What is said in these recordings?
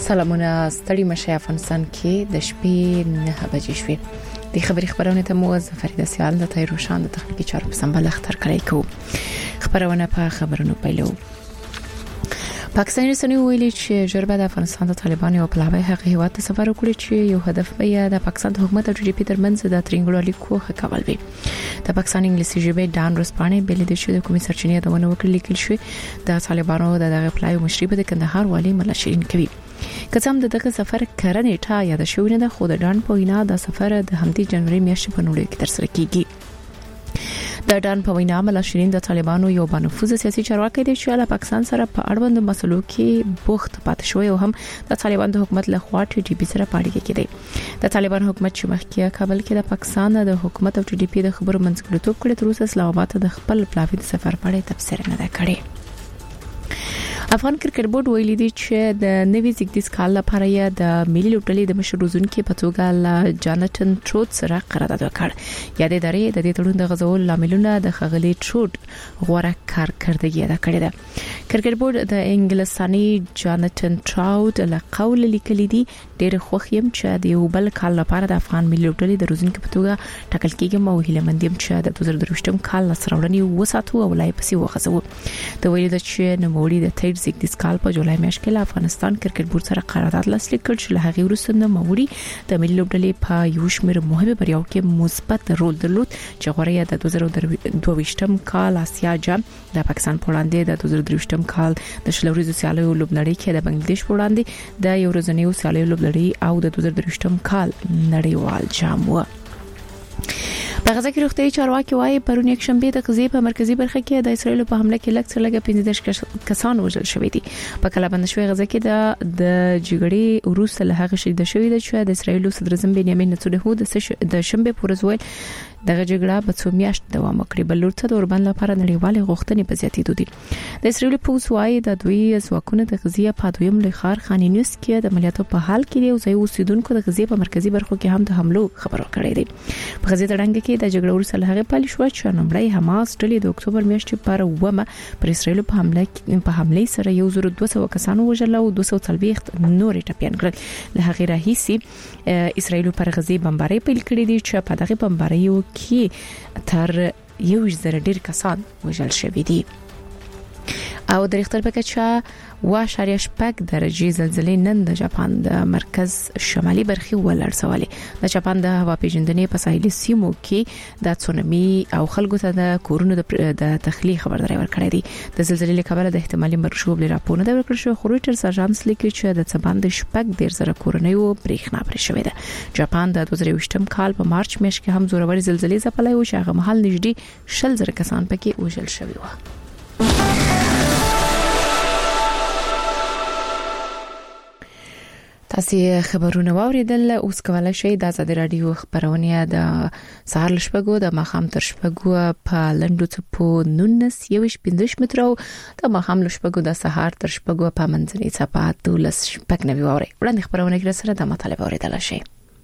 سلامونه ستړي مشه افغانستان کې د شپې 9 بجې شوې د خبرونه ته مو فريده سیال د تایروشان د تخنیکی چارو په سمبل اختر کړی کو خبرونه په خبرونو پیلو پاکستاني رسنۍ ویلي چې جربه د افغانستان د طالبانو او پلاوی هغه هیواد ته سفر وکړي چې یو هدف یې د پاکستان د حکومت او ټي ډي پی ترمنځ د ترنګلو اړیکو ښه کول وي د پاکستان انګلیسي ژبه ډان رسپانې بل د شو د کومي سرچینې د ونه وکړل لیکل شوی د طالبانو دغه پلاوی مشري په کندهار والی ملا شیرین کوي کڅام دغه سفر کرنې ټا یاد شوی نه خو د ډان په وینا د سفر د همدې جنوري میاشتې په نوړو کې ترسره کیږي د ډان په وینا ملا شیرین د طالبانو یو بانفوذ سیاسي چارواکي دی چې له پاکستان سره په اړوند مسلو کې بوخت پاتې شوی او هم د طالبان د حکومت له خوا ټي ډي پی سره پاړیږي کېدی د طالبان حکومت چې مخکې کابل کې د پاکستان د حکومت او ټي ډي پی د خبرو منځګړیتوب کړی تر اوسه اسلام آباد د خپل پلاوی د سفر په اړه تفسیر نه ده کړی افغان کرکټ بورډ ویلي دی چې د نوي زیږدیز کال لپاره یې د ملي لوبډلې د مشر روزونکو په توګه لا جاناتن ټروټ سره قرارداد وکړ یادې درې د دې تړون د غزول لاملونه د خغلی ټروټ غوړه کارکړدګي ادا کړې ده کرکټ بورډ د انګلیساني جاناتن ټراوټ له قول لیکلي دي ډېر خوښیم چې د یو بل کال لپاره د افغان ملي لوبډلې د روزونکو په توګه ټاکل کېږي او هیله مندیم چې د 2023م کال سره وساتو او لای پسې وغځو د ویلي د چې نوموړي د زیږدیز کال په جولای میاشت کې افغانستان کرکټ بورډ سره قرارداد لاسلیک کړ چې له هغه وروسته نوموړي د ملي لوبډلې په یو شمېر مهمه بریاو کې مثبت رول درلود چې غوړیا د 2022م کال آسیا جام د پاکستان په وړاندې د 2023م کال د شلوريزو سیالیو لوبلړۍ کې د بنگلاديش په وړاندې د یو ورځنیو سیالیو لوبلړۍ او د 2023م کال نړیوال جام و په غزا کې روغتي چارواکي وايي پرون یک شنبه د غزې په مرکزی برخه کې د اسرایل په حمله کې لږ 15 کسان وژل شوي دي په کلابند شوی غزا کې د جګړې وروسته له هغه شي د شوی د چې د اسرایل صدر اعظم بنیامین نتنیاهو د شنبه پورز ویل دغه جګړه په څو میاشت دوام وکړي بل ورته د اوربند لپاره نړیوالې غوښتنې په زیاتېدو دي د اسرایل پولیس وايي د دوی ځواکونه د غزې په دویم لوی ښار خان یونس کې د عملیاتو په حال کې دی او ځای اوسیدونکو د غزې په مرکزی برخو کې هم د حملو خبر ورکړی دی په غزې تړنګ کې د جګړې وروسته له هغه پالي شو چې نومړی حماس ډلې د اکتوبر میاشتې پر ومه پر اسرایل په حمله سره 1200 کسانو وژل او 240 نور ټپيان کړل له هغه راهیسي اسرایل پر غزې بمبارۍ پیل کړې دي چې په دغه بمباریو کې تر 1000 ډیر کسان وژل شوي دي او د ریختر په کچا 1.8 درجه زلزلې نن د جاپان د مرکز شمالي برخې ولړسولې د جاپان د هوا پیژندنې په ساحلي سیمو کې د تسونامي او خلکو ته د کورونو د تخلیه خبرداري ورکړې دي د زلزلې له کبله د احتمالي مرشوب لپاره راپور نه ورکړل شو خو رويټرز اژانس لیکي چې د څبان د شپږ ډیر زره کورنۍ برېښنا پرې شوې ده جاپان د 2023م کال په مارچ میاشت کې هم زوروري زلزلې ځپلې و چې هغه مهال نږدې 100,000 کسان پکې وژل شوي و تاسو خبرونه واوریدل اوس کولای شئ د آزاد رادیو خبرونه د سهار لشپګو د ماخام تر شپګو په لندو ته په 1915 متر او د ماخام لشپګو د سهار تر شپګو په منځنۍ صفات ولس شپګ نوي ووري وړاندې خبرونه کې سره د مطالبه اوریدل شي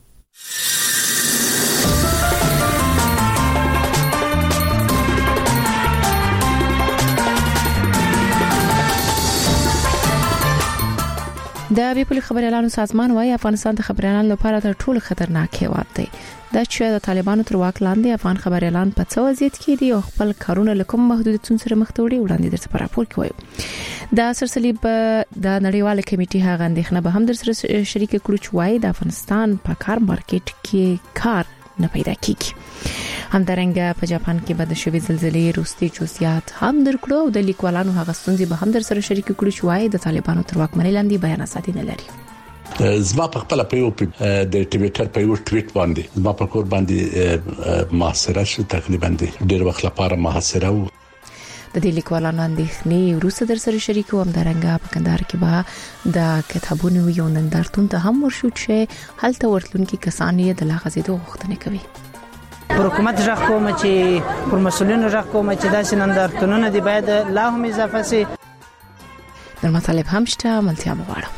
د بیپل خبريالانو سازمان وايي افغانستان د خبريالانو لپاره تر ټولو خطرناک هیواد دی دا چې د طالبانو تر واک لاندې افغان خبريالان په څو وضعیت کې دي او خپل کارونه لکه محدودیتونو سره مخ ته وړي وړاندې درته راپور کوي دا سرسلی په د نړیواله کمیټې هغه اندېښنه به هم در سره شریک کړو چې وايي د افغانستان په کار مارکیټ کې کار نه پیدا کیږي همدارنګه په جاپان کې به د شوی زلزلې روستي جزئیات هم درکړو او د لیکوالانو هغه ستونزې به هم در سره شریک کړو چې وايي د طالبانو تر واکمنۍ لاندې بیانات نه لري زما په خپل په یو د ټویټر په یو ټویټ باندې زما په کور باندې محاصره شو تقریبا ډېر وخت لپاره محاصره و د دې لیکوالانو اندېښنې وروسته در سره شریکو هم درنګه په کندهار کې به د کتابونو یو نندارتون ته هم ورشو چې هلته ورتلونکي کسان یې د لاغزیدو غوښتنه کوي پر حکومت ځخ کوم چې پر مسولینو ځخ کوم چې داسې نندارتونونه دی باید لا هم اضافه شي در مطالب هم شته ملتیا مغواړم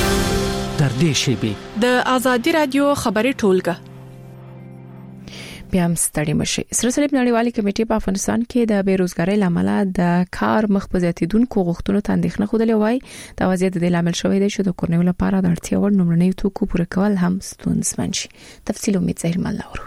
در دې شی به د ازادي رادیو خبري ټولګه بیا هم ستړي مشي. سره صلیب نړیوالې کمیټې په افغانستان کې د بیروزګارۍ لامل د کار مخ په زیاتیدونکو غوښتنو ته اندېښنه خوده وای. دا وضعیت د لامل شوی دی چې د کورنیو لپاره د اړتیا وړ نمونې توکو پوره کول هم ستونزمن شي. تفصیل امید ظاهر ملاورو.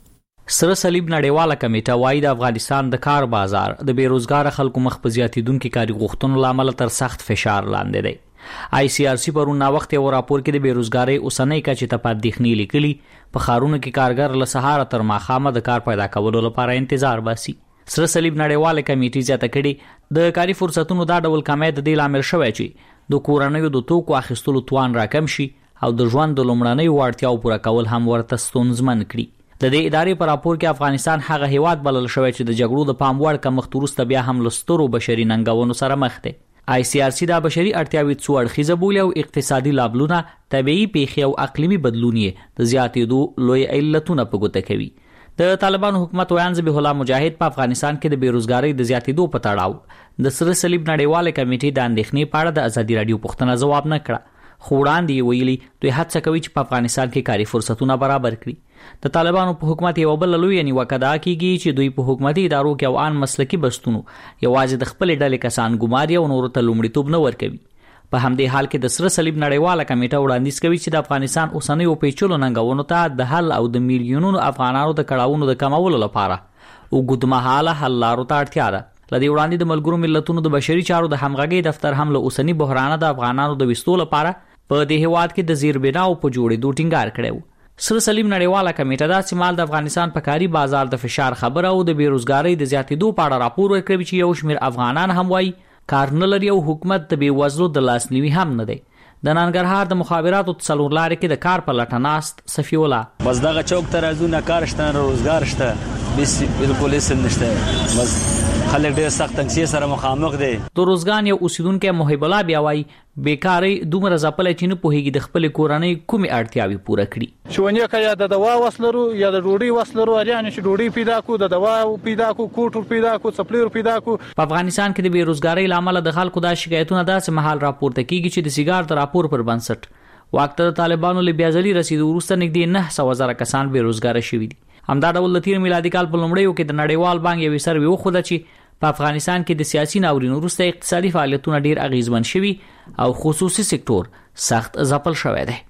سره صلیب نړیواله کمیټه وايي د افغانستان د کار بازار د بیروزګار خلکو مخ په زیاتیدونکو کاري غوښتنو لامل تر سخت فشار لاندې دی. ICRC پرون وخت یو راپور کې د بیروزګاری اوسنۍ کچې ته پاتېخنی لیکلي په خارونو کې کارګر له سهار تر ماښامه د کار پیدا کولو لپاره انتظار باسي. سره صلیب نړیواله کمیټې زیاته کړي د کاري فرصتونو دا ډول کمی د دې لامل شوی چې د کورنیو د توکو اخیستلو توان راکم شي او د ژوند د لومړنیو اړتیاو پوره کول هم ورته ستونزمن کړي. د دې ادارې په راپور کې افغانستان هغه هیواد بلل شوی چې د جګړو د پام وړ کمښت وروسته بیا هم له سترو بشري ننګونو سره مخ دی. ICRC دا بشري اړتیاوې څو اړخیزه بولي او اقتصادي لابلونه، طبيعي پیښې او اقلیمي بدلون یې د زیاتېدو لوی علتونه په ګوته کوي. د طالبانو حکومت ویان ذبیح الله مجاهد په افغانستان کې د بیروزګاری د زیاتېدو په تړاو د سره صلیب نړیواله کمیټې د اندېښنې په اړه د ازادي رادیو پوښتنه ځواب نه کړه. خو وړاندې ویلي دوی هڅه کوي چې په افغانستان کې کاري فرصتونه برابر کړي. د طالبانو په حکومت یو بل لوی نیوکه دا کیږي چې دوی په حکومتي ادارو کې او ان مسلکي بستونو یوازې د خپل ډلې کسان ګماري او نور ته لومړیتوب نه ورکوي. په همدې حال کې د سره صلیب نړیواله کمیټه وړاندیز کوي چې د افغانستان اوسنۍ او پیچلو ننګونو ته د حل او د میلیونونو افغانانو د کړاوونو د کمولو لپاره اوږدمهاله حل لارو ته اړتیا ده. لدې وړاندې د ملګرو ملتونو د بشري چارو د همغږۍ دفتر هم له اوسنۍ بحران د افغانانو د وستو لپاره په دې هیواد کې د زیربناو په جوړېدو ټینګار کړی. سره صلیب نړیواله کمیټه دا سیمال د افغانستان په کاري بازار د فشار خبره او د بیروزګاری د زیاتېدو په اړه راپور ورکړی چې یو شمېر افغانان هم وایي کار نه لري او حکومت د بېوزلو د لاسنیوي هم نه دی. د ننګرهار د مخابراتو څلور لارې کې د کار په لټه ناست صفي الله بس دغه چوک ته راځو نه کار شته نه روزګار شته بالکل هیڅ نشته بس خلک ډېر سخت تنګسي سره مخامخ دي. د روزګان یو اوسیدونکو محب الله بیا وایي بیکاری دومره ځپلې چې نه پوهیږي د خپل کورنۍ کومې اړتیاوې پوره کړي. شونیه کیا د دوا وسلرو یا د ډوډۍ وسلرو اړین چې ډوډۍ پیدا کو د دوا پیدا کو کوټ پیدا کو سپلیر پیدا کو. په افغانستان کې د بیروزګاری لامل د خلکو د شکایتونو داسې محل راپورته کیږي چې د سیګار د راپور پر بنسټ وخت د طالبانو له بیازلي رسیدو وروسته نږدې 900,000 کسان بیروزګار شوي دي. همدا ډول د تیر میلادي کال په لومړیو کې د نړیوال بانک یو سروې وښوده چې په افغانستان کې د سیاسي ناورین وروسته اقتصادي فعالیتونه ډیر اغیزمن شوي او خصوصي سکتور سخت ځپل شوی دی.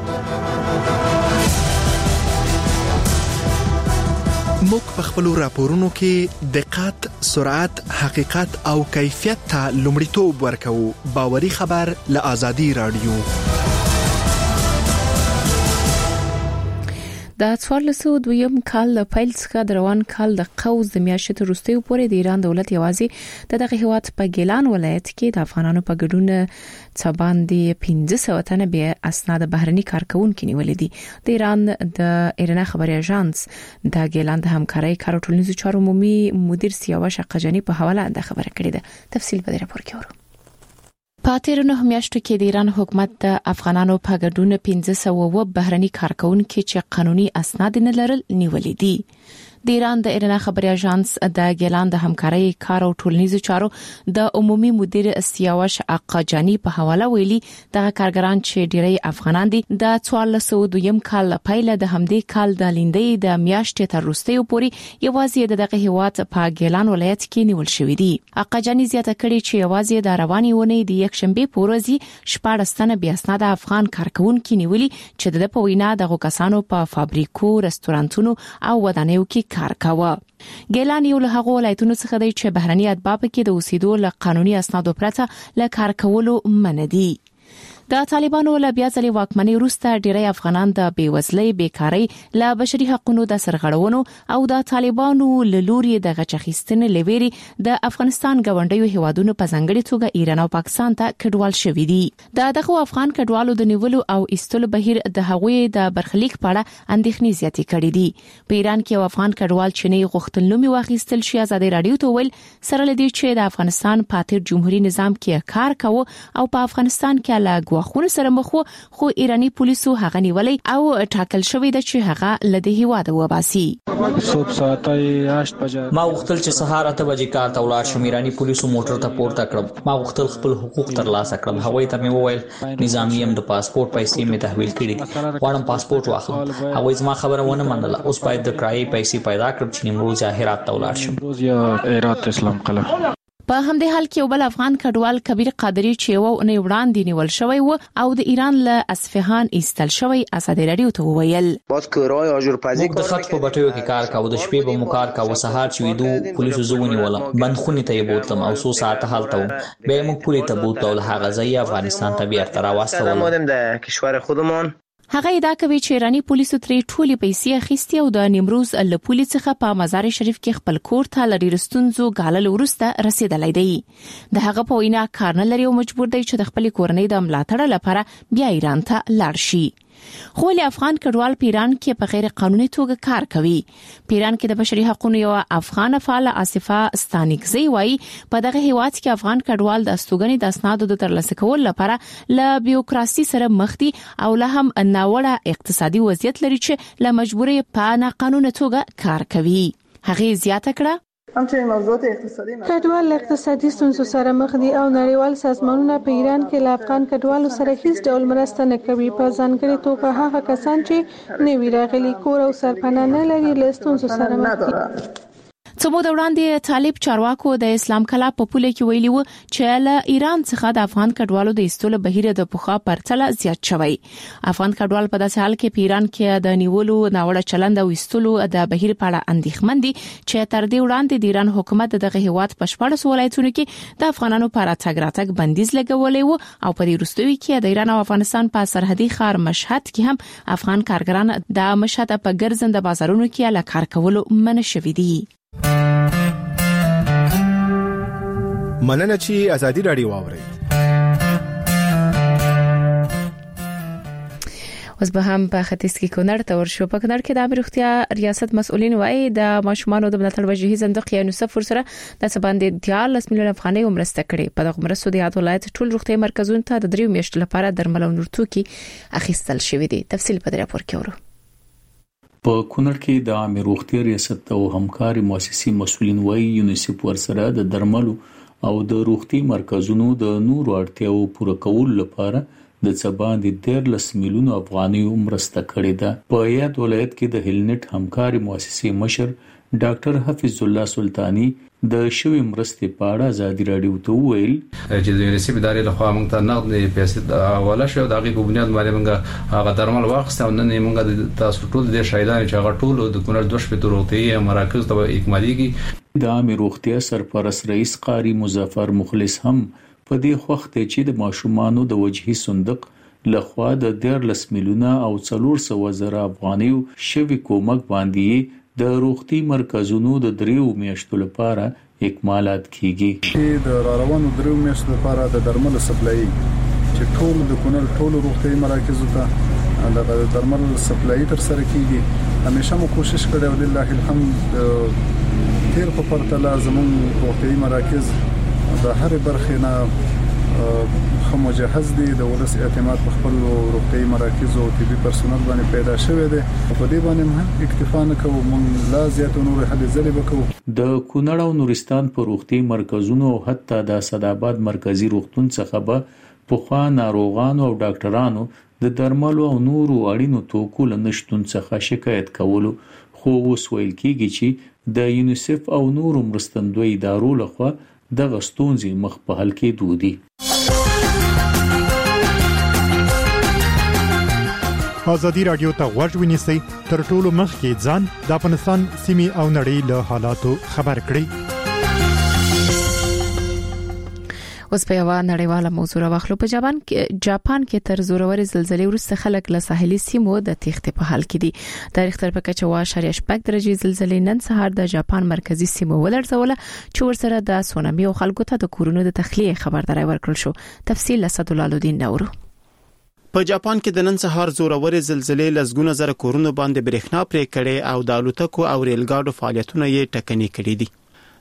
موږ په خپل راپورونو کې دقت، سرعت، حقیقت او کیفیت ته لومړیتوب ورکوو. باوري خبر له آزادي رادیو. د 1402 کال له پیل څخه د روان کال د قوس د میاشتې تر وروستیو پورې د ایران دولت یوازې دغه هیواد په ګیلان ولایت کې د افغانانو په ګډون څه باندې 1500 تنه به اسناد بهرني کارکونکو نیولې دي. د ایران د ایرنا خبري اژانس د ګیلان د همکارۍ کار ټولنیزو چارو عمومي مدیر سیاوش قجانی په حواله د خبره کړې ده. تفصیل به راپور کې ورو. په تیر 9 میاشتو کې د ایران حکومت د افغانانو په ګډون 1500 بهرني کارکونکو چې قانوني اسناد نه لرل نیولې دي. د ایران د ایرنا خبري اژانس د ګیلان د همکارۍ کار او ټولنیزو چارو د عمومي مدیر سیاوش قجانی په حواله ویلي د کارګران چې ډیری افغانان دي د 1402 کال پیله د همدې کال د لیندۍ د میاشتې تر وروستیو پورې یوازې دغه هیواد په ګیلان ولایت کې نیول شوې دي. قجانی زیاته کړي چې یوازې د رواني ونې د یکشنبه پورزي 14 تنه بیا اسناد افغان کارکونکو نیولي چې د په وینا دغه کسانو په فابریکو، رستورانتونو او ودانیو کې کار کاوه. ګیلان یو له هغو ولایتونو څخه دی چې بهرني اتباع کې د اوسېدو له قانوني اسنادو پرته له کار کولو منع دي. د طالبانو له بیا ځلې واکمنۍ وروسته ډیری افغانان د بیوزلۍ، بیکاری، له بشري حقوقو د سرغړونو او د طالبانو له لوري د غچخیستنې لويري د افغانستان غونډیو هیوادونو په ځانګړي توګه ایران او پاکستان ته کډوال شوي دي. دغه افغان کډوالو د نیولو او ایستلو بهیر د هغوی د برخلیک په اړه اندېښنې زیاتې کړې دي. په ایران کې یو افغان کډوال چې نه غوښتنلومي واخیستل شي آزادي رادیو ته ویل سره لدی چې د افغانستان په تیر جمهوریت نظام کې کار کاوه او په افغانستان کې له ګواښونو سره مخ وو خو ایرانی پولیسو هغه نیولې او ټاکل شوې ده چې هغه لده هیواده وباسي. ما وختل چې سهار 8 بجې کار ته ولاړ شم. ایرانی پولیسو موټر ته پورته کړم. ما وختل خپل حقوق ترلاسه کړم. هغوی ته مې وویل نظامی هم د پاسپورت پیسې مې تحویل کړې دي. غواړم پاسپورت واخلم. هغوی زما خبره ونه منله. اوس باید د کرایې پیسې پیدا کړم چې نیمروز هرات ته ولاړ شم. په همدې حال کې یو بل افغان کډوال کبیر قادری چې یو نه وړاندې نیول شوی و او د ایران له اصفهان ایستل شوی ازادي رادیو ته وویل باز کورای آجرپزی د خط په بټیو کې کار کاوه. د شپې به مو کار کاوه. سهار چې ویدو پولیسو زونی ولا بندخونې ته یې بوتلم او 100 ساعت حالت و به مو پوری ته بوتل. هغه ځای افغانستان ته بیا تر واستول. مودم د کشور خودمان هغه ادعا کوي چې ایرانی پولیسو ترې ټولې پیسې اخیستي او د نیمروز له پولیس څخه په مزار شریف کې خپل کور ته لري رستونزو غالل ورسته رسیدلای دی. د هغه په وینا کار نه لري او مجبور دی چې د خپل کورنۍ د ملاتړ لپاره بیا ایران ته لاړ شي. خو له افغان کډوال پیران کې په غیر قانوني توګه کار کوي. پیران کې د بشري حقوقو یو افغان فعال آصفه ستانکزی وایي په دغه هیواد کې افغان کډوال د استوګنې د اسنادو د ترلاسه کولو لپاره له بیوکراسي سره مخ دي او له هم ناوړه اقتصادي وضعیت لري چې له مجبوري په ناقانونه توګه کار کوي. هغه زیاته کړه کډوال اقتصادي ستونزو سره مخ دي او نړیوال سازمانونه په ایران کې له افغان کډوالو سره هیڅ ډول مرسته نه کوي. په ځانګړي توګه هغه کسان چې نوي راغلي کور او سرپناه نه لري له ستونزو سره مخ دي. څو موده وړاندې طالب چارواکو د اسلام کلا په پوله کې ویلي و چې له ایران څخه د افغان کډوالو د ایستلو بهیر د پوخا پرتله زیات شوی. افغان کډوال په داسې حال کې په ایران کې د نیولو ناوړه چلند او ایستلو د بهیر په اړه اندېښمن دي چې تر دې وړاندې د ایران حکومت دغه هیواد په 14 ولایتونو کې د افغانانو لپاره تګ راتګ بندیز لګولې و او په دې وروستیو کې د ایران او افغانستان په سرحدي ښار مشهد کې هم افغان کارګران د مشهد په ګرځنده بازارونو کې له کار کولو منع شوي دي. مننه چې ازادي رادیو واوري. اوس به هم په ختیځ کې کونړ ته ورشو. په کونړ کې د امیر روغتیا ریاست مسؤلین وایي د ماشومان د ملاتړ وجهي صندوق یونیسف سره د سباندې 10 میلیون افغانۍ مرسته کړې. په دغه مرستو د ولایت ټول روغتي مرکزونو ته د 3 میاشتو لپاره درمل او نور توکي اخیستل شوې دي. تفصیل په دې راپور کې ورو. په کونړ کې د امیر روغتیا ریاست او همکاري مؤسسې مسؤلین وایي یونیسف ورسره د درملو او د روغتي مرکزونو د نورو اړتیاو پوره کولو لپاره د سباندې 13 میلیون افغانۍ مرسته کړې ده. په یاد ولایت کې د هیلنټ همکاري مؤسسې مشر ډاکټر حفیظ الله سلطانی د شوی مرستې په اړه ازادي رادیو ته ویل چې د یونیسف ادارې له خوا موږ ته نقد پیسې حواله شو. د هغه په بنیاد باندې موږ هغه درمل واخیستو. نن موږ تاسو ټول د شهیدانو چې هغه ټول د کونړ 2 شپې روغتي مراکز ته اکماليږي. د امیر روغتیا سرپرست رئیس قاری مظفر مخلص هم په دې وخت چې د ماشومانو د وجهي صندوق لخوا د 13 میلیون او 400,000 افغانۍ شوی کومک باندې د روغتي مرکزونو د 3 میاشتو لپاره اکمالات کیږي. د روانو 3 میاشتو لپاره د درمل سپلای چې ټول د کونړ ټول روغتي مراکزو ته د درمل سپلای تر سره کیږي. همیشه مو کوشش کړو لله الحمد تیر په پرتله زمون روغتي مراکز د هر برخې نه مجهز دي. د ولس اعتماد په خپل روغتي مراکز او طبي پرسونل باندې پیدا شوی دی. په دې باندې هم اکتفا نه کوو. مونږ لا زیات نور هلي ځلې وکړو. د کونړ او نورستان په روغتي مرکزونو او حتی د صداباد مرکزی روغتون څخه به پوخا ناروغانو او ډاکټرانو د درملو او نورو اړینو توکو لنشتون څخه شکایت کولو. خو اوس ویل کیږي چې د یونیسف او نورو مرستندوی ادارو لخوا د غستونځي مخ په حل کې دودي. ازادي رادیو ته غوږ ونیسئ. تر ټولو مخکې ځان د افغانستان سیمې او نړۍ له حالاتو خبر کړئ. اوس په یو نړیواله موضوع واخلو. په جاپان کې تر زوروري زلزلې وروسته خلک له ساحلي سیمو د تېښتې په حال کې دي. د ریختر په کچه 7.8 درجه زلزلې نن سهار د جاپان مرکزی سیمو ولړزوله چې ورسره د سونامي او خلکو ته د کورونو د تخلیه خبرداري ورکړل شو. تفصیل اسد الله الدین نورو. په جاپان کې د نن سهار زوروري زلزلې لزګونه زره کورونو باندې برېښنا پرې کړې او د الوتکو او ریل ګاډو فعالیتونه یې ټکني کړي دي.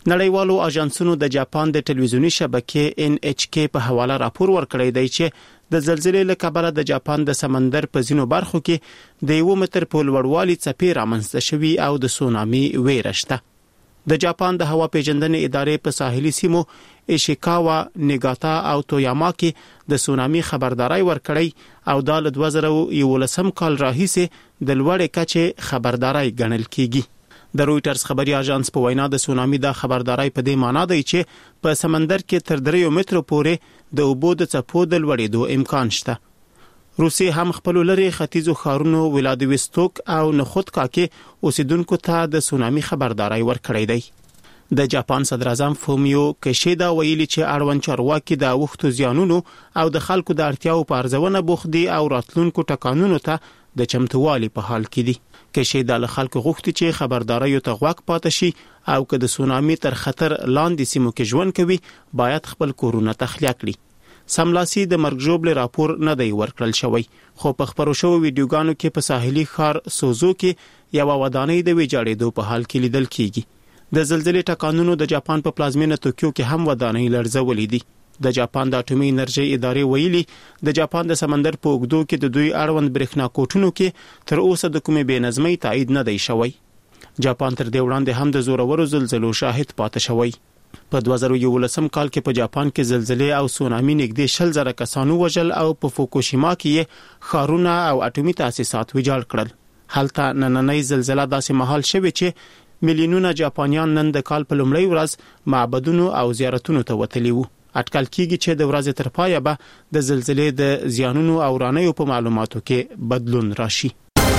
نړیوالو اژانسونو د جاپان د ټلویزیونی شبکې NHK په حواله راپور ورکړی دی چې د زلزلې له کبله د جاپان د سمندر په ځینو برخو کې د 1 متر په لوړوالي څپې رامنځته شوي او د سونامي ویره شته. د جاپان د هوا پیژندنې ادارې په ساحلي سیمو ایشیکاوا، نیګاتا او تویاما کې د سونامي خبرداري ورکړی او دا له 2011 کال راهیسې د لوړې کچې خبرداري ګڼل کیږي. د رويټرز خبري اژانس په وینا د سونامي د خبرداري په دې معنی دی چې په سمندر کې تر 3 مترو پورې د اوبو د څپو د لوړېدو امکان شته. روسي هم خپل لري ختیځو ښارونو ولادیوستوک او نخودکا کې اوسیدونکو ته د سونامي خبرداري ورکړی دی. د جاپان صدر اعظم فومیو کیشیدا ویلي چې اړوند چارواکي د وختو زیانونو او د خلکو د اړتیاو په ارزونه بوخت دي او راتلونکو ټکانونو ته د چمتووالي په حال کې دي. کیشیدا له خلکو غوښتي چې خبرداري ته غوږ پاتې شي او که د سونامي تر خطر لاندې سیمو کې ژوند کوي باید خپل کورونه تخلیه کړي. سملاسي د مرګ ژوبل راپور نه دی ورکړل شوی، خو په خبرو شوو ویډیوګانو کې په ساحلي ښار سوزو کې یو ودانۍ د ویجاړېدو په حال کې لیدل کیږي. د زلزلې ټکانونو د جاپان په پلازمینه توکیو کې هم ودانۍ لړزولې دي. د جاپان د اټومي انرژي ادارې ویلي د جاپان د سمندر په اوږدو کې د دوی اړوند برېښنا کوټونو کې تر اوسه د کومې بېنظمۍ تایید نه دی شوی. جاپان تر دې وړاندې هم د زورورو زلزلو شاهد پاتې شوی. په 2011 کال کې په جاپان کې زلزلې او سونامي نږدې 10,000 کسانو وژل او په فوکوشیما کې ښارونه او اټومي تاسیسات ویجاړ کړل. هلته نننۍ زلزلہ داسې مهال شوې چې میلیونونه جاپانیان نن د کال په لومړۍ ورځ معبدونو او زیارتونو ته وتلي وو. اټکل کیږي چې د ورځې تر پایه به د زلزلې د زیانونو او رانیو په معلوماتو کې بدلون راشي.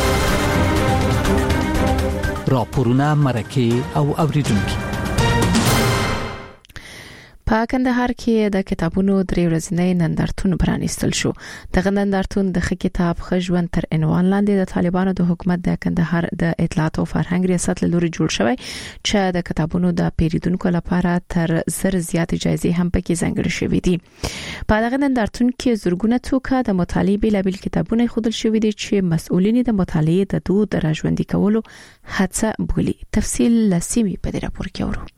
راپورونه مرکه او اوریدونکو په کندهار کې د کتابونو درې ورځې نندارتون پرانیستل شو. دغه نندارتون د ښه کتاب ښه ژوند تر عنوان لاندې د طالبانو د حکومت د کندهار د اطلاعات او فرهنګ ریاست له لوري جوړ شوی چې د کتابونو د پیریدونکو لپاره تر 1000 زیات جایزې هم پکې ځانګړې شوې دي. په دغه نندارتون کې زرګونه څوک د مطالعې بېلابېل کتابونه خودل شوې دي چې مسؤلین د مطالعې د دود راژوندي کولو هڅه بولي. تفصیل لسیمي په دې راپور کې ورو.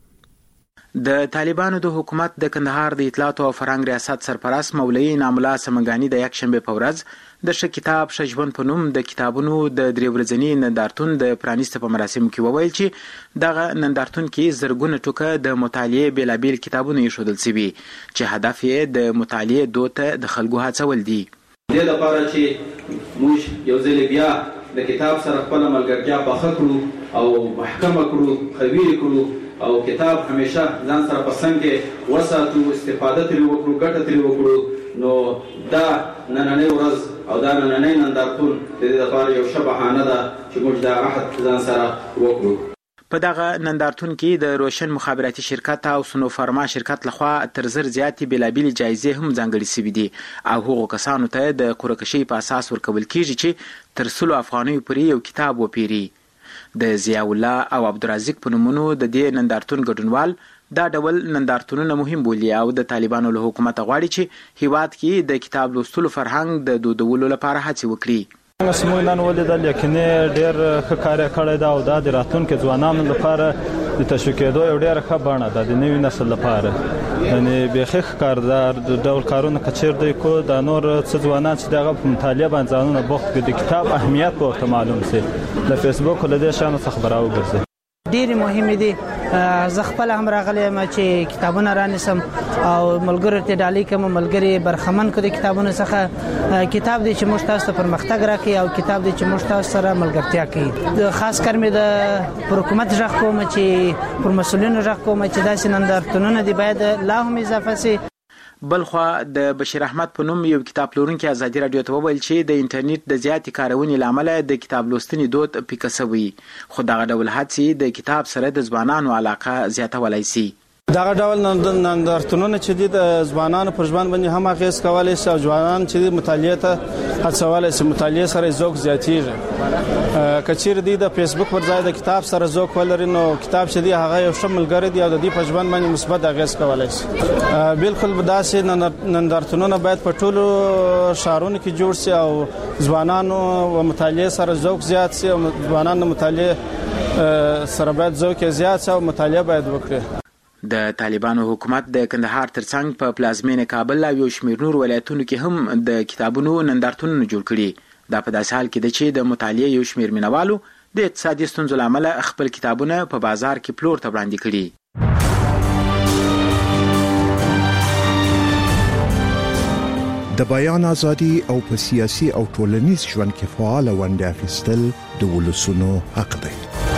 د طالبانو د حکومت د کندهار د اطلاعات او فرهنګ ریاست سرپرست مولوی ناملا سمنګانی د یک شنبه په ورځ د ښه کتاب ښه ژوند په نوم د کتابونو د درې ورځني نندارتون د پرانیسته په مراسمو کې وویل چې دغه نندارتون کې زرګونه ټوکه د مطالعې بیلابیل کتابونه ایښودل شوي چې هدف یې د مطالعې دود ته د خلکو هڅول دي. د لپاره چې موږ یو ځل بیا د کتاب سره خپل ملګرتیا پخه کړو او محکمه کړو، قوي کړو او کتاب همیشه ځان سره پسند کې وساتو، استفاده ترې وکړو، ګټه ترې وکړو. نو دا نننۍ ورځ او دا نننۍ نندارتون د دې لپاره یو ښه بهانه ده چې موږ دا عهد ځان سره وکړو. په دغه نندارتون کې د روشن مخابراتي شرکت او سنوفارما شرکت لخوا تر 1000 زیاتې بیلابیل جایزې هم ځانګړې شوې دي او هغو کسانو ته د قرعه‌کشۍ په اساس ورکول کیږي چې تر 100 افغانیو پورې یو کتاب وپیري. د ضیاء الله او عبدالرزاق په نومونو د دې نندارتون ګډونوال دا ډول نندارتونونه مهم بولي او د طالبانو له حکومت غواړي چې هیواد کې د کتاب لوستلو فرهنګ د دودولو لپاره هڅې وکړي. موږ نن ولیدل یقیني ډېر ښه کار کړی دا او دا د راتلونکي ځوانانو لپاره د تشویق کېدو یو ډېر ښه بڼه ده د نوي نسل لپاره. یعنی بیخي کاردار د ډول کارونه کچیر دی کو د نور څه ځوانان چې دغه په مطالعه باندې ځانونه بوخت کړي د کتاب اهمیت ورته معلوم سي. د فیسبوک له دې شانو څخه خبرو ګرځي. ډېر مهم دي. زه خپل هم راغلی ما چې کتابونه رانیسم او ملګرو ته ډالۍ کوم، ملګری برخمن کړي کتابونه څخه. کتاب دې چې موږ تاسو ته پرمختګ راکړي او کتاب دې چې موږ تاسو سره ملګرتیا کوي. خاص کر مې د حکومت ځخ کوم چې پر مسؤلینو ځخ کوم چې داسې نندارتونونه دي باید لا هم اضافه سي. بلخوا د بشیر احمد په نوم یو کتاب پلورونکي ازادي رادیو ته وویل چې د انټرنیټ د زیاتې کارونې لامل د کتاب لوستنې دود پیکه شوی، خو دغه ډول هڅې د کتاب سره د ځوانانو علاقه زیاتولای شي. دغه ډول نندارتونونه چې د ځوانانو پر ژوند باندې هم اغیز کولای شي او ځوانان چې مطالعه ته هڅولای شي، مطالعه سره ذوق زیاتیږي. کچیر دی د فیسبوک پر ځای د کتاب سره ذوق ولري نو کتاب چې دی هغه یو ښه ملګری دی او د دې په ژوند باندې مثبت اغیز کولای شي. بالکل داسې نندارتونونه باید په ټولو ښارونو کې جوړ شي او ځوانانو و مطالعه سره ذوق زیات شي او ځوانان د مطالعه سره باید ذوق زیات شي او مطالعه باید وکړي. د طالبانو حکومت د کندهار ترڅنګ په پلازمینه کابل او یو شمېر نور ولایتونو کې هم د کتابونو نندارتونونه جوړ کړي. دا په داسې حال کې ده چې د مطالعې یو شمېر مینوالو د اقتصادي ستونزو له امله خپل کتابونه په بازار کې پلور ته وړاندې کړي. د بیان ازادي او په سیاسي او ټولنیز ژوند کې فعال ونډه اخیستل د ولسونو حق دی.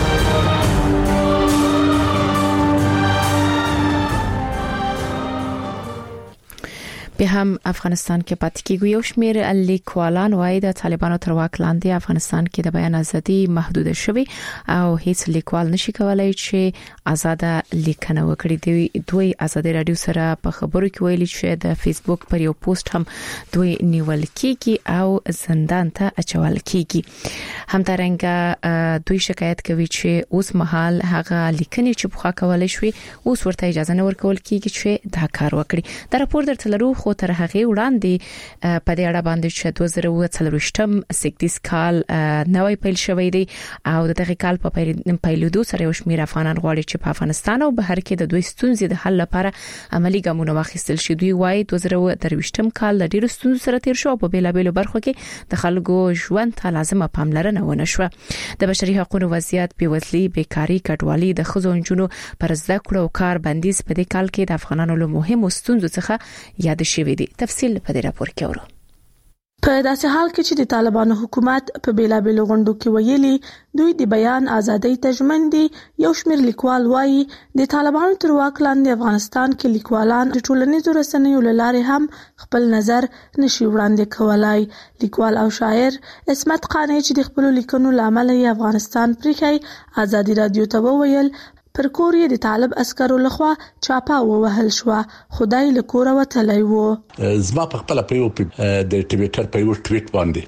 به هم افغانستان کې پاتې کیږي. یو شمېر لیکوالان وايي د طالبانو تر واک لاندې افغانستان کې د بیان ازادي محدود شوی او هیڅ لیکوال نشي کولای چې آزاد لیکنه وکړي. دوی آزادي رادیو سره په خبرو کې ویلي چې د فیسبوک پر یو پوسټ هم دوی نیول کیږي او زندان ته اچول کیږي. همدارنګه دوی شکایت کوي چې اوس مهال هغه لیکنې چې بخښه کولای شي اوس ورته اجازه نه ورکول کیږي چې دا کار وکړي. دا راپور درته لرو خو تر هغه وړاندې په دې اړه باندې چې 2023م سکتیس کال نوې پیل شوې دی او د دغه کال په پیلودو سره یو شمېر افغانان غواړي چې په افغانستان او بهر کې د دوی ستونزې د حل لپاره عملی ګامونه واخیستل شي. دوی وايي 2023م کال د ډیرو ستونزو سره تیر شو په بیلابېلو برخو کې د خلکو ژوند ته لازمه پاملرنه ونه شوه. د بشري حقوقو وضعیت، بیوزلي، بیکاری، کډوالي، د ښځو نجونو پر زده کړو او کار بندیز په دې کال کې د افغانانو له مهمو ستونزو څخه یاد شوی دی. تفصیل په دې راپور کې اورو. په داسې حال کې چې د طالبانو حکومت په بیلابېلو غونډو کې ویلي دوی د بیان ازادۍ ته ژمن دي، یو شمېر لیکوال وایي د طالبانو تر واک لاندې افغانستان کې لیکوالان د ټولنیزو رسنیو له لارې هم خپل نظر نشي وړاندې کولای. لیکوال او شاعر عصمت قانع چې د خپل لیکنو لامل یې افغانستان پریښی ازادي رادیو ته وویل پر کور یې د طالب عسکرو لخوا چاپه ووهل شو، خدای له کوره وتلی و. زما په خپل په یو د ټویټر په یو ټویټ باندې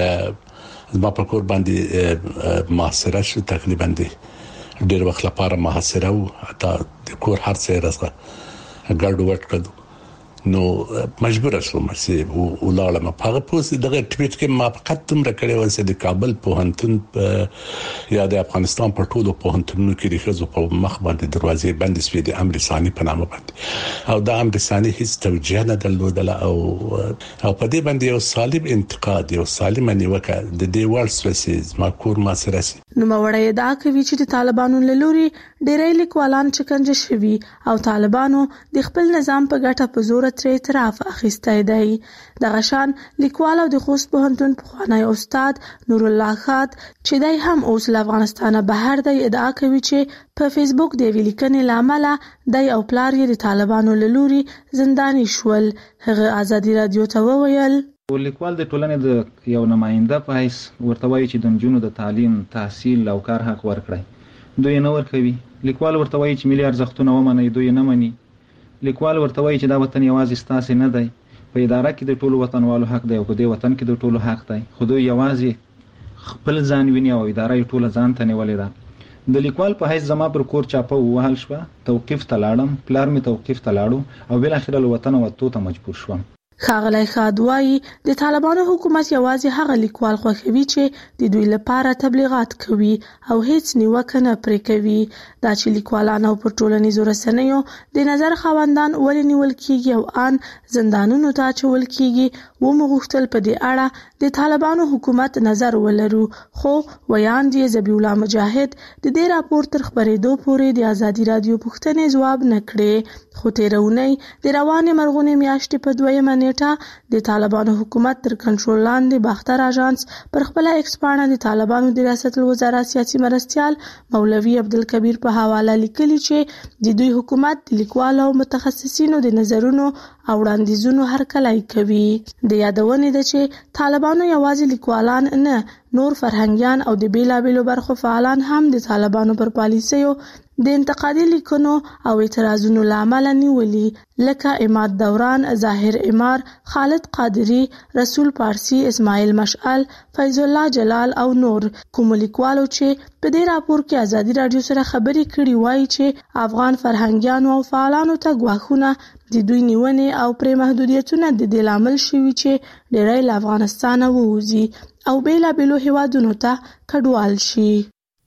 زما په کور باندې محاصره شو، تقریبا ډېر وخت لپاره محاصره و، حتی د کور هر څه راځه ګډ وډ کړو. نو مجبور شوم چې ولاړم. په هغه پوسټ دغه ټویټ کې ما فقط تمره کړې و چې د کابل پوهنتون یا د افغانستان په ټولو پوهنتونونو کې د ښځو په مخ باندې دروازې بندې شوې د امر ثاني په نامه باندې، او دا امر ثاني هیڅ توجیه نه درلودله او په دې باندې یو سالم انتقاد، یو سالم نیوکه د دې وړ سوسیز ما کور ما سره سي. نو موړی دا کوي چې د طالبانو له لوري ډېری لیکوالان چکنجه شوي او طالبانو د خپل نظام په ګټه په زور تر اعتراف اخیستی دی. دغه شان لیکوال او د خوست پوهنتون پخوانی استاد نور الله خات چې دای هم اوس له افغانستان بهر دی ادعا کوي چې په فیسبوک د ویلیکنې لامل دای او پلار یې د طالبانو له لوري زنداني شول. هغه ازادي رادیو ته وویل لیکوال د ټولنې د یو نماینده په حیث ورته وایي چې د نجونو د تعلیم، تحصیل او کار حق ورکړي، دوی نه ورکوي. لیکوال ورته وایي چې ملي ارزښتونه ومني، دوی نه مني. لیکوال ورته وایي چې دا وطن یوازې ستاسو نه دی، په اداره کې د ټولو وطنوالو حق دی او په دې وطن کې د ټولو حق دی، خو دوی یوازې خپل ځان ویني او اداره یې ټوله ځان ته نیولې ده. د لیکوال په حیث زما پر کور چاپه ووهل شوه، توقیف ته لاړم، پلار مې توقیف ته لاړو او بالاخره له وطنه وتو ته مجبور شوم. ښاغلی خاد وایي د طالبانو حکومت یوازې هغه لیکوال خوښوي چې د دوی لپاره تبلیغات کوي او هیڅ نیوکه نه پرې کوي. دا چې لیکوالان او پر ټولنیزو رسنیو د نظر خاوندان ولې نیول کیږي او ان زندانونو ته اچول کیږي ومغوښتل په دې اړه د طالبانو حکومت نظر ولرو، خو ویاند یې ذبیح الله مجاهد د دې راپور تر خپرېدو پورې د ازادي رادیو پوښتنې ځواب نه کړې. خو تېره اونۍ د روانې مرغونې میاشتې په 2 نیټه د طالبانو حکومت تر کنټرول لاندې باختر اژانس پر خپل ایکس پاڼه د طالبانو د ریاست الوزرا سیاسي مرستیال مولوي عبدالکبیر په حواله لیکلي چې د دوی حکومت د لیکوالو او متخصصینو د نظرونو او وړاندیزونو هرکلی کوي. د یادونې ده چې طالبانو یوازې لیکوالان نه، نور فرهنګیان او د بیلابېلو برخو فعالان هم د طالبانو پر پالیسیو د انتقادي لیکنو او اعتراضونو لامل نیولي، لکه عماد دوران، ظاهر عمار، خالد قادری، رسول پارسی، اسماعیل مشعل، فیض الله جلال او نور. کوم لیکوالو چې په دې راپور کې ازادي رادیو سره خبرې کړي وایي چې افغان فرهنګیانو او فعالانو ته ګواښونه، د دوی نیونې او پرې محدودیتونه د دې لامل شوي چې ډېری له افغانستانه ووځي او بیلابېلو هیوادونو ته کډوال شي.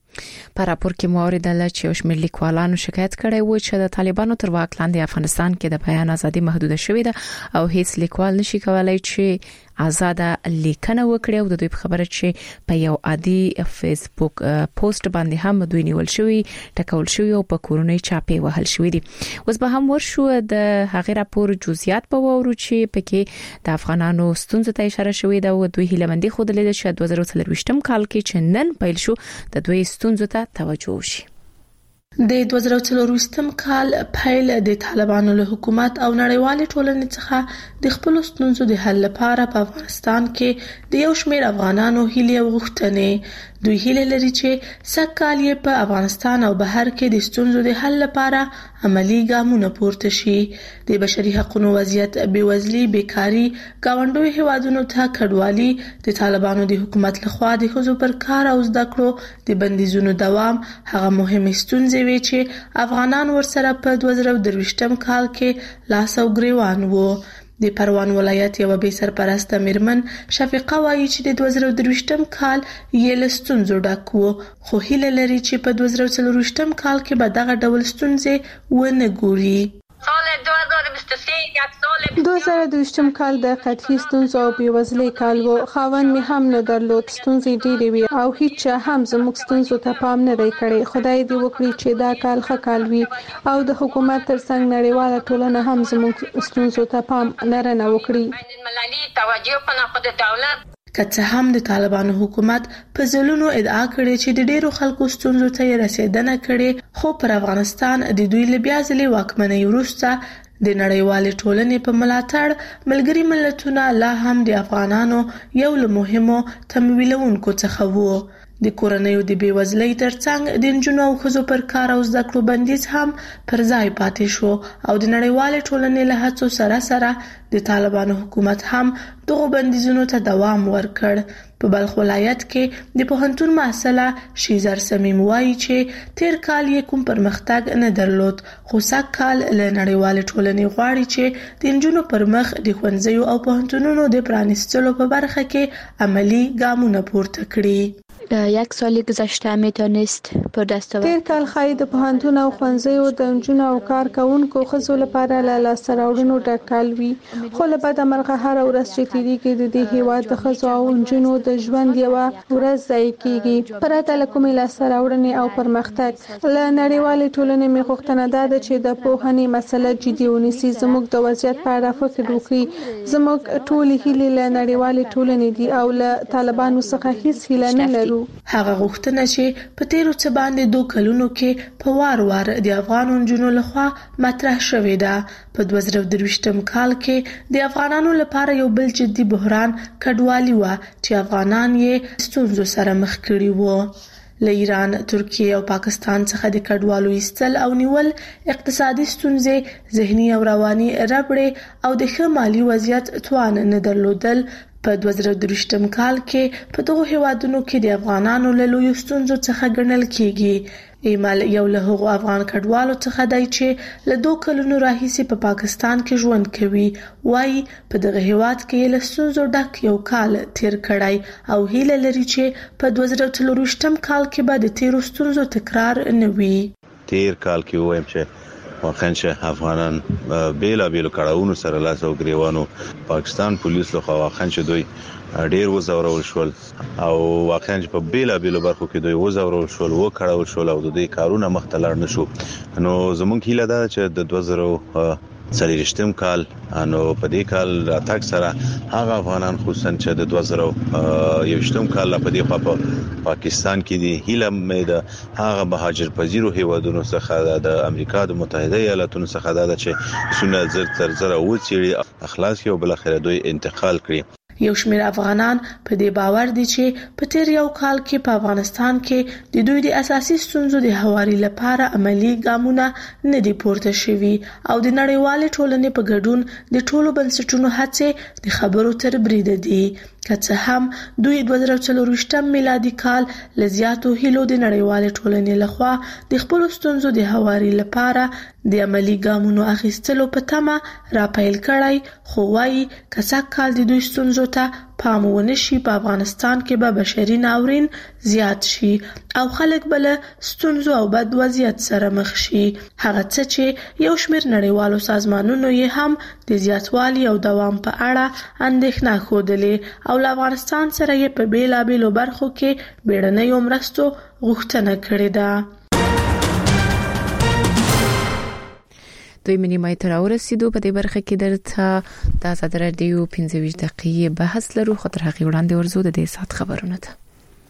په راپور کې موریدل چې شمېر لیکوالانو شکایت کړی و چې د طالبانو تر واک لاندې افغانستان کې د بیان ازادي محدود شوې ده او هیڅ لیکوال نشي کولای چې آزاده لیکنه وکړي او د دوی خبره چې په یو عادي فیسبوک پوسټ باندې هم دوی نیول شوی ټکول شوی او په کورونی چاپی وهل شوی دي. اوس به هم ورشو د هغه راپور جزئیات په وورو چې پکې د افغانانو ستونزو ته اشاره شوې ده او دوی هیلمندي خود لیدل چې 2023م کال کې چې نن پیل شو د دوی ستونزو ته توجه وشي. د 2024م کال پیل د طالبانو له حکومت او نړیوالې ټولنې څخه د خپل ستونزو د حل لپاره په افغانستان کې د یو شمېر افغانانو هیلې او غوښتنې. دوی هیله لري چې سږکال یې په افغانستان او بهر کې د ستونزو د حل لپاره عملی ګامونه پورته شي. د بشري حقوقو وضعیت، بېوزلي، بیکاري، گاونډیو هیوادونو ته کډوالي، د طالبانو د حکومت لخوا د ښځو پر کار او زده کړو د بندیزونو دوام هغه مهمې ستونزې وي چې افغانان ورسره په 2023م کال کې لاس او ګریوان وو. د پروان ولایت یو بې سرپرسته میرمن شفیقه وایي چې د 2023م کال یې له ستونزو ډک و، خو هیله لري چې په 2024م کال کې به دغه ډول ستونزې ونه ګوري. سال 2023م کال د قحطۍ ستونزو او بېوزلۍ کال و. خاوند می هم نه درلود، ستونزې ډېرې وي او هیڅ هم زموږ ستونزو ته پام نه دی کړی. خدای دې وکړي چې دا کال ښه کال وي او د حکومت ترڅنګ نړیواله ټولنه هم زموږ ستونزو ته پام نه وکړي. که څه هم د طالبانو حکومت په ځلونو ادعا کړې چې د ډیرو خلکو ستونزو ته یې رسیدنه کړې، خو پر افغانستان د دوی له بیا ځلې واکمنۍ وروسته د نړیوالې ټولنې په ملاتړ ملګري ملتونه لا هم د افغانانو یو له مهمو تمویلونکو څخه وو. د کورنیو د بېوزلۍ ترڅنګ د نجونو او ښځو پر کار او زده کړو بندیز هم پر ځای پاتې شو او د نړیوالې ټولنې له هڅو سره سره د طالبانو حکومت هم دغه بندیزونو ته دوام ورکړ. په بلخ ولایت کې د پوهنتون محصله شیزر سمیم وایي چې تیر کال یې کوم پرمختګ نه درلود، خو سږ کال له نړیوالې ټولنې غواړي چې د نجونو پر مخ د ښوونځیو او پوهنتونونو د پرانیستلو په برخه کې عملی ګامونه پورته کړي. یک سال گذشته میتونست پر دست آورد. تیر کال ښایي د پوهنتون او ښوونځیو د نجونو او کار کوونکو ښځو لپاره له لاسته راوړنو ډک کال وي، خو له بده مرغه هره ورځ چې تېرېږي د دې هېواد د ښځو او نجونو د ژوند یوه ورځ ضایع کېږي. پرته له کومې لاسته راوړنې او پرمختګ له نړیوالې ټولنې مې غوښتنه دا ده چې د پوهنې مسله جدي ونیسي، زموږ د وضعیت په اړه فکر وکړي. زموږ ټولې هیلې له نړیوالې ټولنې دي او له طالبانو څخه هیڅ هیله نه لرو. هغه غوښتنه چې په تیرو څه باندې 2 کلونو کې په وار د افغان نجونو لخوا مطرح شوې ده. په 2023م کال کې د افغانانو لپاره یو بل جدي بحران کډوالي و چې افغانان یې ستونزو سره مخ کړي وو. له ایران، ترکیه او پاکستان څخه د کډوالو ایستل او نیول، اقتصادي ستونزې، ذهني او رواني ربړې او د ښه مالی وضعیت توان نه درلودل په 2023م کال کې په دغو هیوادونو کې د افغانانو له لویو ستونزو څخه ګڼل کېږي. ایمل یو له هغو افغان کډوالو څخه دی چې له 2 کلونو راهیسې په پاکستان کې ژوند کوي. وایي په دغه هیواد کې له ستونزو ډک یو کال تیر کړی او هیله لري چې په 2024م کال کې به د تیرو ستونزو تکرار نه وي. تیر کال کې وایم چې واقعا چې افغانان بیلابیلو کړهونو سره لاس او ګریوانو پاکستان پولیس له خوا واقعا چې دوی ډیر وزورول شول او واقعا چې په بیلابیلو برخو کې دوی وزورول شول، وکړول شول او د دوی کارونه مخ ته لاړ نشو. نو زموږ هیله ده چې د 2023م کال نو په دې کال راتګ سره هغه افغانان خصوصا چې د 2021م کال په دې خوا په پاکستان کې دي، هیله مې ده هغه مهاجر پذیرو هیوادونو څخه د امریکا د متحده ایالاتونو څخه ده چې سونه زر تر زر وڅېړي، اخلاص یو بل اخر دوی انتقال کړي. یو شمېر افغانان په دې باور دي چې په تیر یو کال کې په افغانستان کې د دوی د اساسي ستونزو د هواري لپاره عملی ګامونه نه دي پورته شوي او د نړیوالې ټولنې په ګډون د ټولو بنسټونو هڅې د خبرو تر بریده دي. که څه هم دوی 2024 میلادي کال له زیاتو هیلو د نړیوالې ټولنې لخوا د خپل ستونزو د هواري لپاره د عملی ګامونو اخیستلو په تمه راپیل کړی، خو وايي که سږ کال د دوی ستونزو ته پام ونشي په افغانستان کې به بشري ناورین زیات شي او خلک بل ستونزو او بد وضعیت سره مخ شي. هغه څه چې یو شمېر نړیوالو سازمانونو یې هم د زیاتوالي او دوام په اړه اندېښنه ښودلې او له افغانستان سره یې په بیلابیلو برخو کې بیړنیو مرستو غوښتنه کړې ده. دوی منیمای تر ورسېدو په دې برخه کې درته د آزاد رادیو 15 دقیقې بحث لرو. خو تر هغه وړاندې ورزو د دې سات خبرونه ده.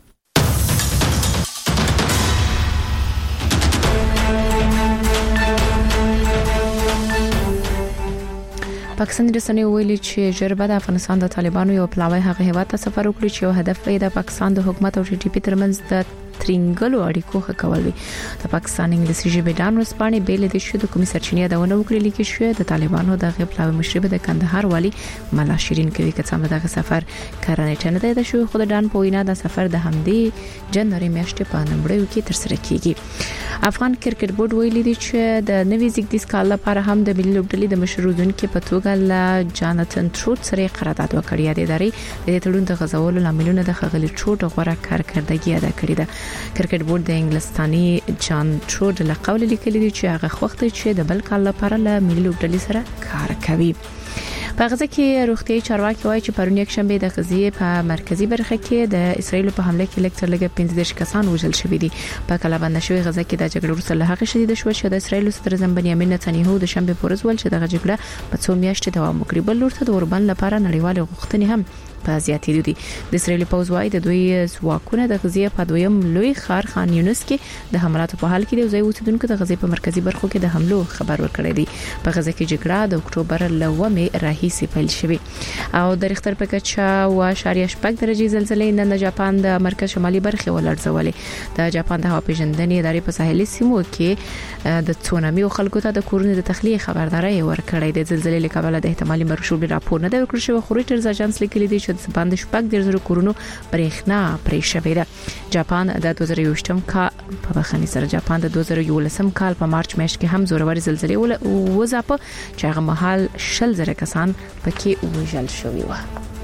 پاکستاني رسنیو ویلي چې ژر بعد افغانستان د طالبانو یو پلاوی هغه هیواد ته سفر وکړي چې یو هدف یې د پاکستان د حکومت او ټي ټي پی ترمنځ د ترنګلو اړیکو ښه کول وي. د پاکستان انګلیسي ژبې ډان ورسپانې بیل د شو د کومي سرچینې دا ونه وکړي لیکي شو د طالبانو د غپلاوي مشربه د کندهار والی ملا شیرین کوي چې څنګه دغه سفر کارانه نه دی شو. خو د ډان په وینا د سفر د همدې جنوري میاشتې په نمبرو کې تر سره کیږي. افغان کرکټ بورډ ویلي دی چې د نوي زیږدیز کال لپاره هم د ملي لوبډلې د مشرودون کې په توګه له جاناتن تروت سره قرارداد وکړی دی. د دې تړون د غزولو لاملونه د خغلی چوټ غوړه کارکړدګي ادا کړې ده. کرکټ بورډ د انګلستاني جان تروت له قول لیکلي دی چې هغه وخت چې د بل کال لپاره له ملي لوبډلې سره کار کوي. په غزه کې روغتيایي چارواکي وایي چې پرون یک شنبه د غزې په مرکزی برخه کې د اسرایل په حمله کې لکټر لګ 15 کسان وژل شوي دي. په کلابند شوی غزه کې د جګړې وروسته له هغه شدید شو چې د اسرایل صدر بنیامین نتنیاهو د شنبه پورز ول چې د جګړه په 2 میاشتې دوام وکړي. بل لورته د اوربان لپاره نړیوال غوښتنې هم په زیاتېدو دي. د اسرایل پوځ وايي د دوی ځواکونه د غزې په دویم لوی ښار خان یونس کې د حملاتو په حال کې د ځای اوسیدونکو د غزې په مرکزی برخو کې د حملو خبر ورکړی دی. په غزه کې جګړه د اکتوبر لومې راهیسې پیل شوه او د ریختر په کچه و 0.8 درجه زلزلې نن د جاپان د مرکز شمالي برخه ولړزولې. د جاپان د هوا پیژندنې ادارې په ساحلي سیمو کې د تسونامي او خلکو ته د کورونو د تخلیه خبرداري ورکړې. د زلزلې له کبله د احتمالي مرشوب راپور نه دی ورکړل شوی. خو ریټرز اژانس لیکلي دی چې باندې شپږ د کورونو برېښنا پرې شوې ده. جاپان د 2021 کال په بخښنې سره جاپان د 2011 کال په مارچ میاشت کې هم زوروري زلزلې وځاپه چې هغه مهال 100,000 کسان پکې وژل شوي و.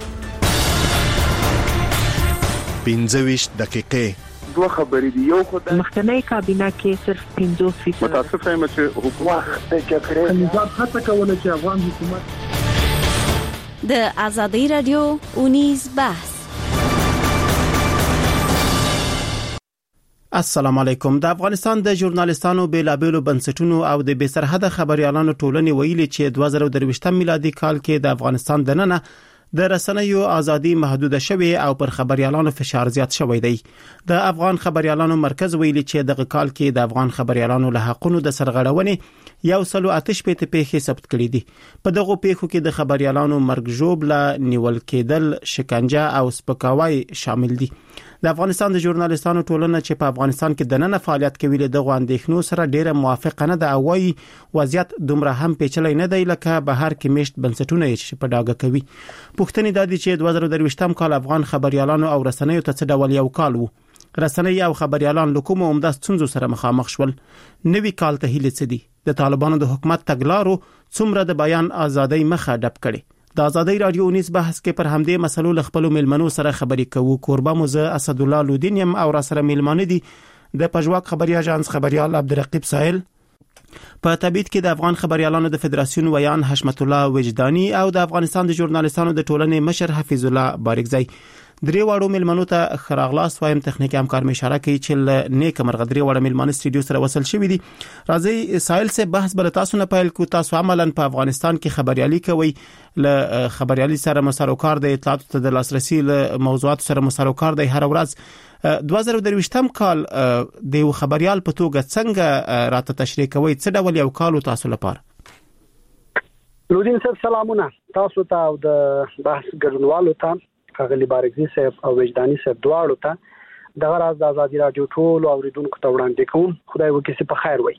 15 دقیقې دوه خبرې دي. یو خو د مخکنی کابینه کې صرف 50% متاسف یم چې حکومت د جګړې نظام هڅه کوله چې افغان حکومت د آزادۍ رادیو اونیز بحث. السلام علیکم. د افغانستان د ژورنالیستانو بیلابېلو بنسټونو او د بې سرحده خبريالانو ټولنې ویلي چې 2023 میلادي کال کې د افغانستان دننه د رسنیو ازادي محدوده شوې او پر خبريالانو فشار زیات شوی دی. د افغان خبريالانو مرکز ویلي چې دغه کال کې د افغان خبريالانو له حقونو د سرغړونې 108 پیښې ثبت کړې دي. په دغه پیښو کې د خبريالانو مرګ ژوبله نیول کېدل، شکنجه او سپکاوی شامل دي. د افغانستان د ژورنالیستانو ټولنه چې په افغانستان کې د نن فعالیت کوي له دغه اندېښنو سره ډیره موافقه نه ده او وايي وضعیت دومره هم پیچلې نه دی لکه بهر کې میشت بنسټونه یې په ډاګه کوي. پوښتنې د دې چې 2023 کال افغان خبريالانو او رسنیو ته څه ډول یو کال وو. رسنۍ او خبريالان له کومو عمده ستونزو سره مخامخ شول. نوي کال ته هیله څه دي؟ د طالبانو د حکومت تګلارو څومره د بیان ازادۍ مخه ډب کړي؟ د آزادۍ رادیو نيز بحث کې پر همدې مسلو له خپل ملمنو سره خبرې کوو. کوربه موزه اسد الله لودین يم او را سره ملمانه دي د پژواک خبري اژانس خبريال عبدالرقیب ساحل. په تبعید کې د افغان خبريالانو د فدراسیون ویان حشمت الله وجدانی او د افغانستان د ژورنالیستانو د ټولنې مشر حفیظ الله بارکزی. درې واړو ملمنو ته خراغلاس وایم. تخنیکی همکار می اشاره کوي چې نیک مرغ درې واړو ملمنو استودیو سره وصل شوی دي. راځي ساحل سے بحث بل تاسو نه پایل کو. تاسو عملاً په افغانستان کې خبريالي کوي، له خبريالي سره مساروکار د اطلاعاتو ته د لاسرسي له موضوعات سره مساروکار دی هر ورځ. 2023 کال د یو خبريال په توګه څنګه راته تشریح کوي؟ څه ډول یو کال تاسو لپاره؟ لودین صاحب سلامونه تاسو ته او د بحث ګډونوالو ته، خغلی بارکزی صاحب او وجدانی صاحب دواړو ته دغه راز د آزادۍ رادیو ټول اوریدونکو ته وړاندې کوم. خدای وکړي چې په خیر وي.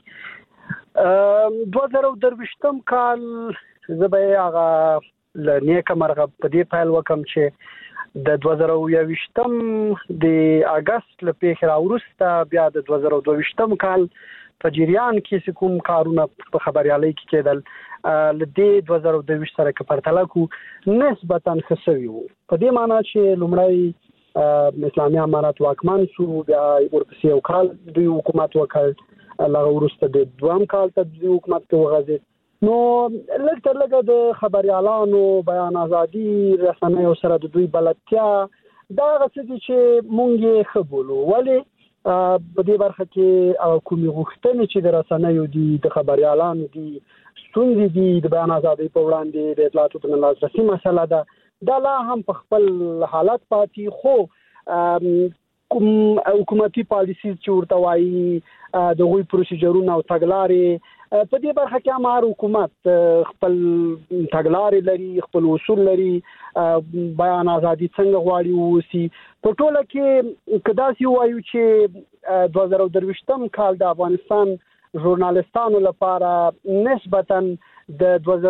2023 کال زه به هغه لنیک مرغه په دې پیل وکم چې د 2023 د اگست له پیښې راوروسته بیا د 2022 کال په جریان کې کوم کارونه په خبريالۍ کې کېدل لدې 2022 سره کې پرتله کو نسبتا خسوي وو. په دې معنی چې لومړی اسلامي امارات واکمن شو، بیا ورپسې یو کال دوی حکومت وکړ، لغه وروسته د دوام کال ته دوی حکومت کې وغځېد. نو لږ د خبريالانو بیان ازادي رسنیو سره د دوی بلدتیا دا غوښتي چې مونږ یې خبرو ولی په دې برخه کې کومي غوښتنې چې د رسنیو دي د خبريالانو دي ستونزې دي د بیان ازادي په وړاندې د اطلاعاتو د لاسرسي مسله ده دا لا هم په خپل حالت پاتې، خو کوم حکومتي پالیسي چې ورته وایي د غوي پروسیجرونه او تګلارې په دې برخه کې امر حکومت خپل تګلارې لري، خپل اصول لري، بیان ازادي څنګه غواړي وسی. په ټوله کې کدا سی وایو چې 2023 کال د افغانستان ژورنالستانو لپاره نسبتا د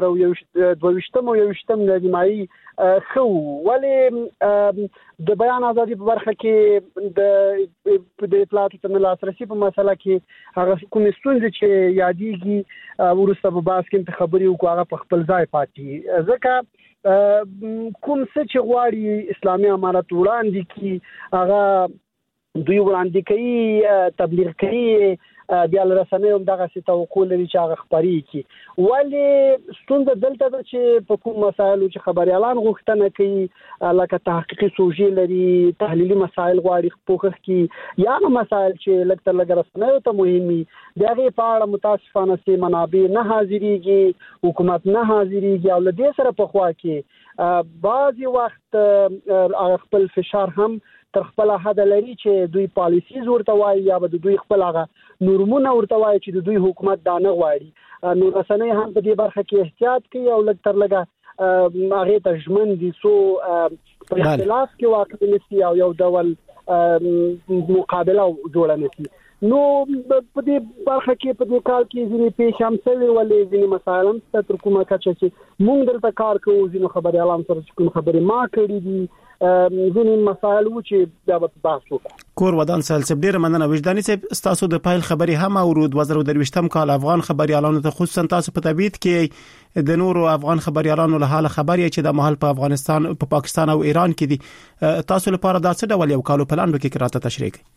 2022 نیمایي خو ولی د بیان ازادي په برخه کې د اطلاعاتو ته لاسرسي په مسله کې هغه کوم ستونزې چې یادېږي ورسته په باس کې خبري وکړه هغه په خپل ځای پاتې، ځکه کوم څه چې غواړي اسلامي امارات وړاندې کی هغه دوی وړاندې کوي، تبلیغ کوي، بیا رسنیو دغه څه توقع لري چې هغه خبري کی. ولی ستونزه دلته ده چې په کوم مسایلو چې خبريالان غوښتنه کوي لکه تحقیقي سوژې لري، تحلیلي مسایل غواړي پوښښ کی، یا مسایل چې لکه رسنیو ته مهمي د هغه په اړه متاسفانه سي منابع نه حاضرېږي، حکومت نه حاضرېږي، او لدې سره په خوا کې بعضي وخت خپل فشار هم تر خپل حد لري چې دوی پالیسیز ورته وایي یا به دوی خپل هغه نورمونه ورته وایي چې دوی حکومت دا نه غواړي. نو رسنۍ هم په دې برخه کې احتیاط کوي او لږ تر لږه هغه ته ژمن دي سو په اختلاف کې واقع نشي او یو ډول مقابله جوړه نشي. نو په دې برخه کې په دې کال کې ځینې پیښ هم شوي ولې ځینې مسایل هم تر کومه کچه چې موږ دلته کار کوو ځینې خبريالان سره کوم خبرې ما کړې دي ځینې مسایل و چې دا به بحث وکړو. کور ودان سال سپډیر مننه وجداني صاحب، تاسو د پایل خبري هم او 2023 کال افغان خبريالانو ته خصوصا تاسو په تبعید کې د نورو افغان خبريالانو له حال خبري چې د محل په افغانستان په پاکستان او ایران کې دي، تاسو لپاره دا څه ډول یو کالو پلان وکړي راته تشریح کړئ.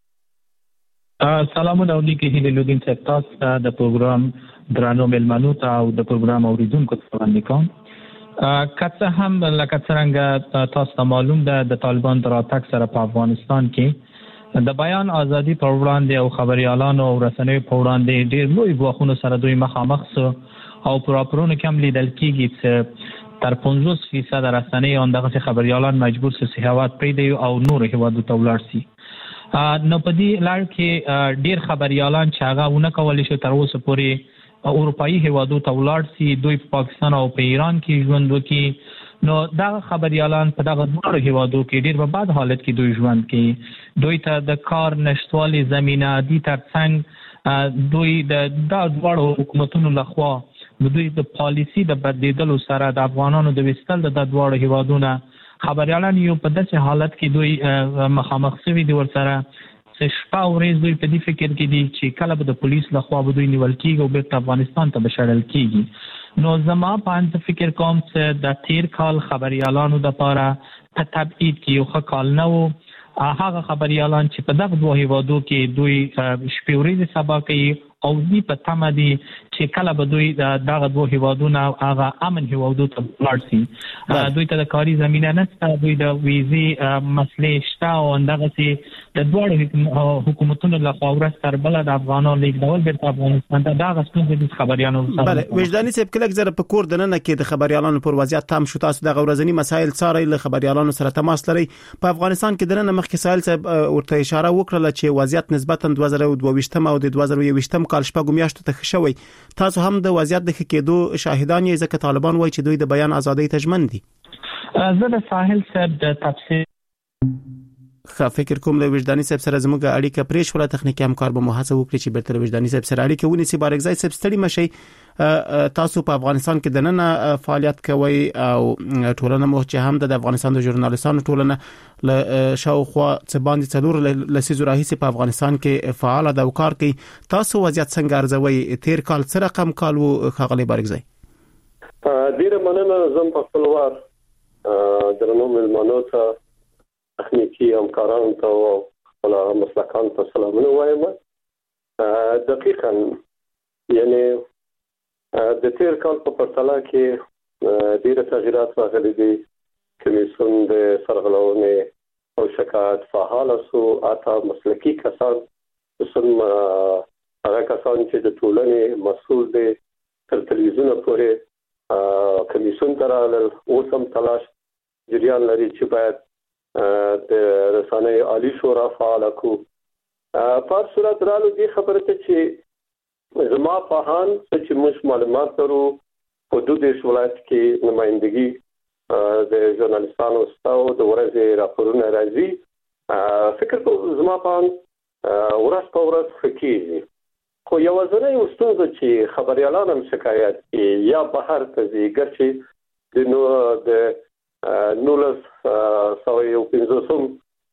سلامونه علیکم هیله لودین صاحب، تاسو د پروګرام درانو ملمنو ته او د پروګرام اوریدونکو ته وړاندې کوم. کڅه هم لکه څنګه تاسو ته معلوم ده د طالبان دراتک سره په افغانستان کې د بیان ازادي پر وړاندې او خبريالانو او رسنیو پر وړاندې ډېر لوی ګواښونه سره دوی مخامخ سو او پراپرونو کې هم لیدل کېږي چې تر 50% رسنۍ او دغه خبريالان مجبور سي هیواد پریږدي او نور هیوادو ته ولاړ سي. نو په دې لړ کې ډېر خبريالان چې هغه ونه کولای شي تر اوسه پورې اروپאי هیوادو ته ولاړ سي، دوی په پاکستان او په ایران کې ژوند وکړي. نو دا خبريالان په دغه دوه هیوادو کې ډېر په بد حالت کې دوی ژوند کوي، دوی ته د کار نشټوالي زمينه دي ترڅنګ دوی د دوه حکومتونو لخوا دوی د پالیسي د بدلیدلو سره د افغانانو د وستل د دوه هیوادونو خبريالان یو په داسې حالت کې دوی مخامخ شوي دي ورسره چې شپه او ورځ دوی په دې فکر کې دي چې کله به د پولیس لخوا به دوی نیول کېږي او بیرته افغانستان ته بشړل کېږي. نو زما په فکر کوم چې د تیر کال خبريالانو د لپاره په تبعید کې یو ښه کال نه و. هغه خبريالان چې په دغه دوه هیوادو کې دوی شپې ورځې سبا کوي او دوی په تمه دي چې کله به دوی دغه دوه هیوادونه هغه امن هیوادو ته ولاړ شي. دوی ته د کاري زمينه نشته، دوی د ویزې مسلې شته او دغه د دوه حکومتونو له خوا ورسره بل د افغانانو لیکدول بیرته افغانستان ته دغه ستونزې د خبريالانو سره. بله وجداني صاحب، کله زره په کور دننه کې د خبريالانو پر وضعیت تام شو، تاسو د غورزنی مسایل څاري له خبريالانو سره تماس لري. په افغانستان کې دننه مخکې سایل صاحب ورته اشاره وکړه چې وضعیت نسبتا 2022 او د 2021 کال شپږ میاشتو ته خښوي. تاسو هم د وضعیت د کېدو شاهدان یې، ځکه طالبان وایي چې دوی د بیان ازادۍ ته ژمن دي. زه د ساحل صاحب د تفسیر فکر کوم له وجداني صاحب سره زموږ اړیکه پرې شوه، تخنیکی همکار به مو هڅه وکړي چې بیرته وجداني صاحب سره اړیکه ونیسي. بارګزای صاحب ستړي مشي، تاسو په افغانستان کې د نن فعالیت کوي او ټولنه مو چې هم د افغانستان د ژورنالیستانو ټولنه له شاوخوا څه باندې څلور لسیزو راهیسې په افغانستان کې فعال ده او کار کوي. تاسو وضعیت څنګه ارزوي؟ تیر کال څه رقم کال وو ښاغلی بارګزی؟ ډیره مننه. زم په خپل وار درنو مېلمنو ته تخنیکی همکارانو ته او خپل مسلکانو ته سلامونه وایم. دقیقاً یعنی د تیر کال په پرتله کې ډیره تغیرات راغلي دي. کمیسیون د سرغړونې او شکایت فعال سو اته مسلکی کسان هغه کسان چې د ټولنې مسؤل دي تر تلویزیون پورې کمیسیون ترال اوسم تلاش جریان لري چې باید د رسنۍ عالی شورا فعال کو. په صورت رالو دي خبره ته چې زما په هان چې موږ معلومات لرو حدود ولایت کې نمائندګي د ژورنالیستانو ستاو د ورځې راپورونه راځي. فکر کوم زما په هان ورځ په ورځ خکېږي. خو یو ځنې ستونزه چې خبريالان هم شکایت یا بهر ته ځي ګرځي د نو د نولس سوي او پنځوسم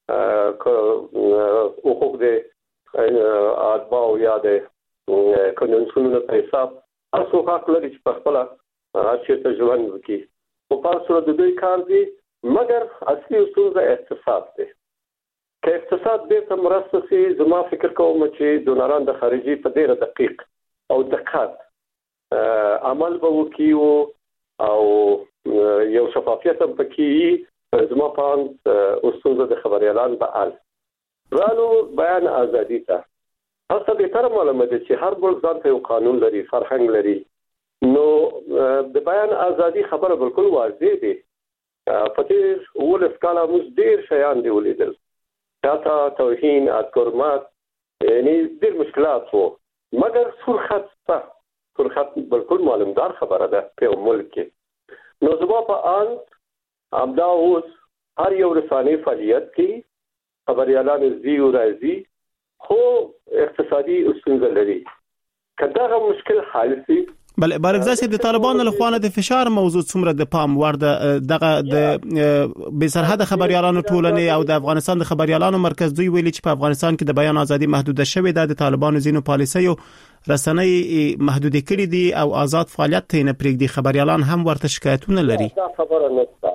حقوق د اتباع یا د کنونسونو په حساب تاسو حق لري چې په خپل چې ژوند وکړي. په پاسو د دوی کار دي مګر اصلي ستونزه اقتصاد دی. که اقتصاد به مرسته سي زما فکر کوم چې دونران د خارجي په ډیره دقیق او دقت عمل به وکړي او یو شفافیت هم پکې زما په ستونزه د خبريالان به ال رالو بیان ازادي ته تاسو به تر معلومه دي چې هر بل ځان ته یو قانون لري فرهنګ لري. نو د بیان ازادي خبره بالکل واضح دي. په دې ولس کاله موږ ډیر شیان دی ولیدل تا توهین اذکرمات یعنی ډیر مشکلات وو مګر سرخط بالکل معلومدار خبره ده په ملک کې. نو زما په ان امدا اوس هر یو رساني فعالیت کې خبريالان زی او راځي خو اقتصادي ستونزې لري. کله مشکل حل شي بل بارګزای د طالبانو له خوانه د فشار موضوع څومره د پام وړ دغه د به سرحد خبريالانو ټولنې او د افغانستان د خبريالانو مرکز دوی ویلي چې په افغانستان کې د بیان ازادي محدوده شوې ده. د طالبانو زینو پالیسي او رسنۍ محدود کړي دي او آزاد فعالیت ته نه پرېږدي. خبريالان هم ورته شکایتونه لري. دا خبره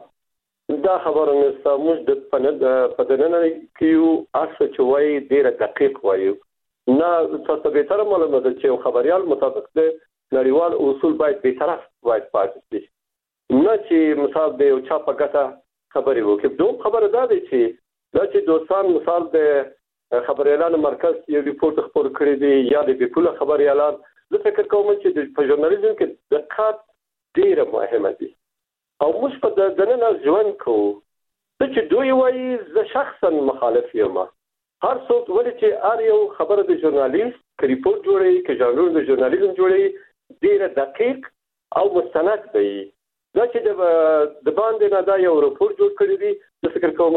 نشته موږ د پدنه کیو اصل چوي ډیره دقیق وایو نه تاسو به تر معلومه ده چې خبريال مطابق د نړیوال اصول باید به طرف باید پاتې شي نه چې مثال د یو چا په ګټه خبرې وکړي. دوه خبره ده چې دا چې دوستان مثال د خبريالانو مرکز یو ریپورت خبر کړی دی یا د بیپوله خبريالان زه فکر کوم چې په ژورنالیزم کې دقت ډیره مهمه دي او موږ په دننه ژوند کوو. چې دوی وایي زه شخصا مخالف یم. هر څوک ولې چې هر یو خبره د ژورنالیست کې ریپورت جوړوي کې ژانر د ژورنالیزم جوړوي ډیره دقیق او مستند دی. دا چې د باندې نه دا یو راپور جوړ کړی دی زه فکر کوم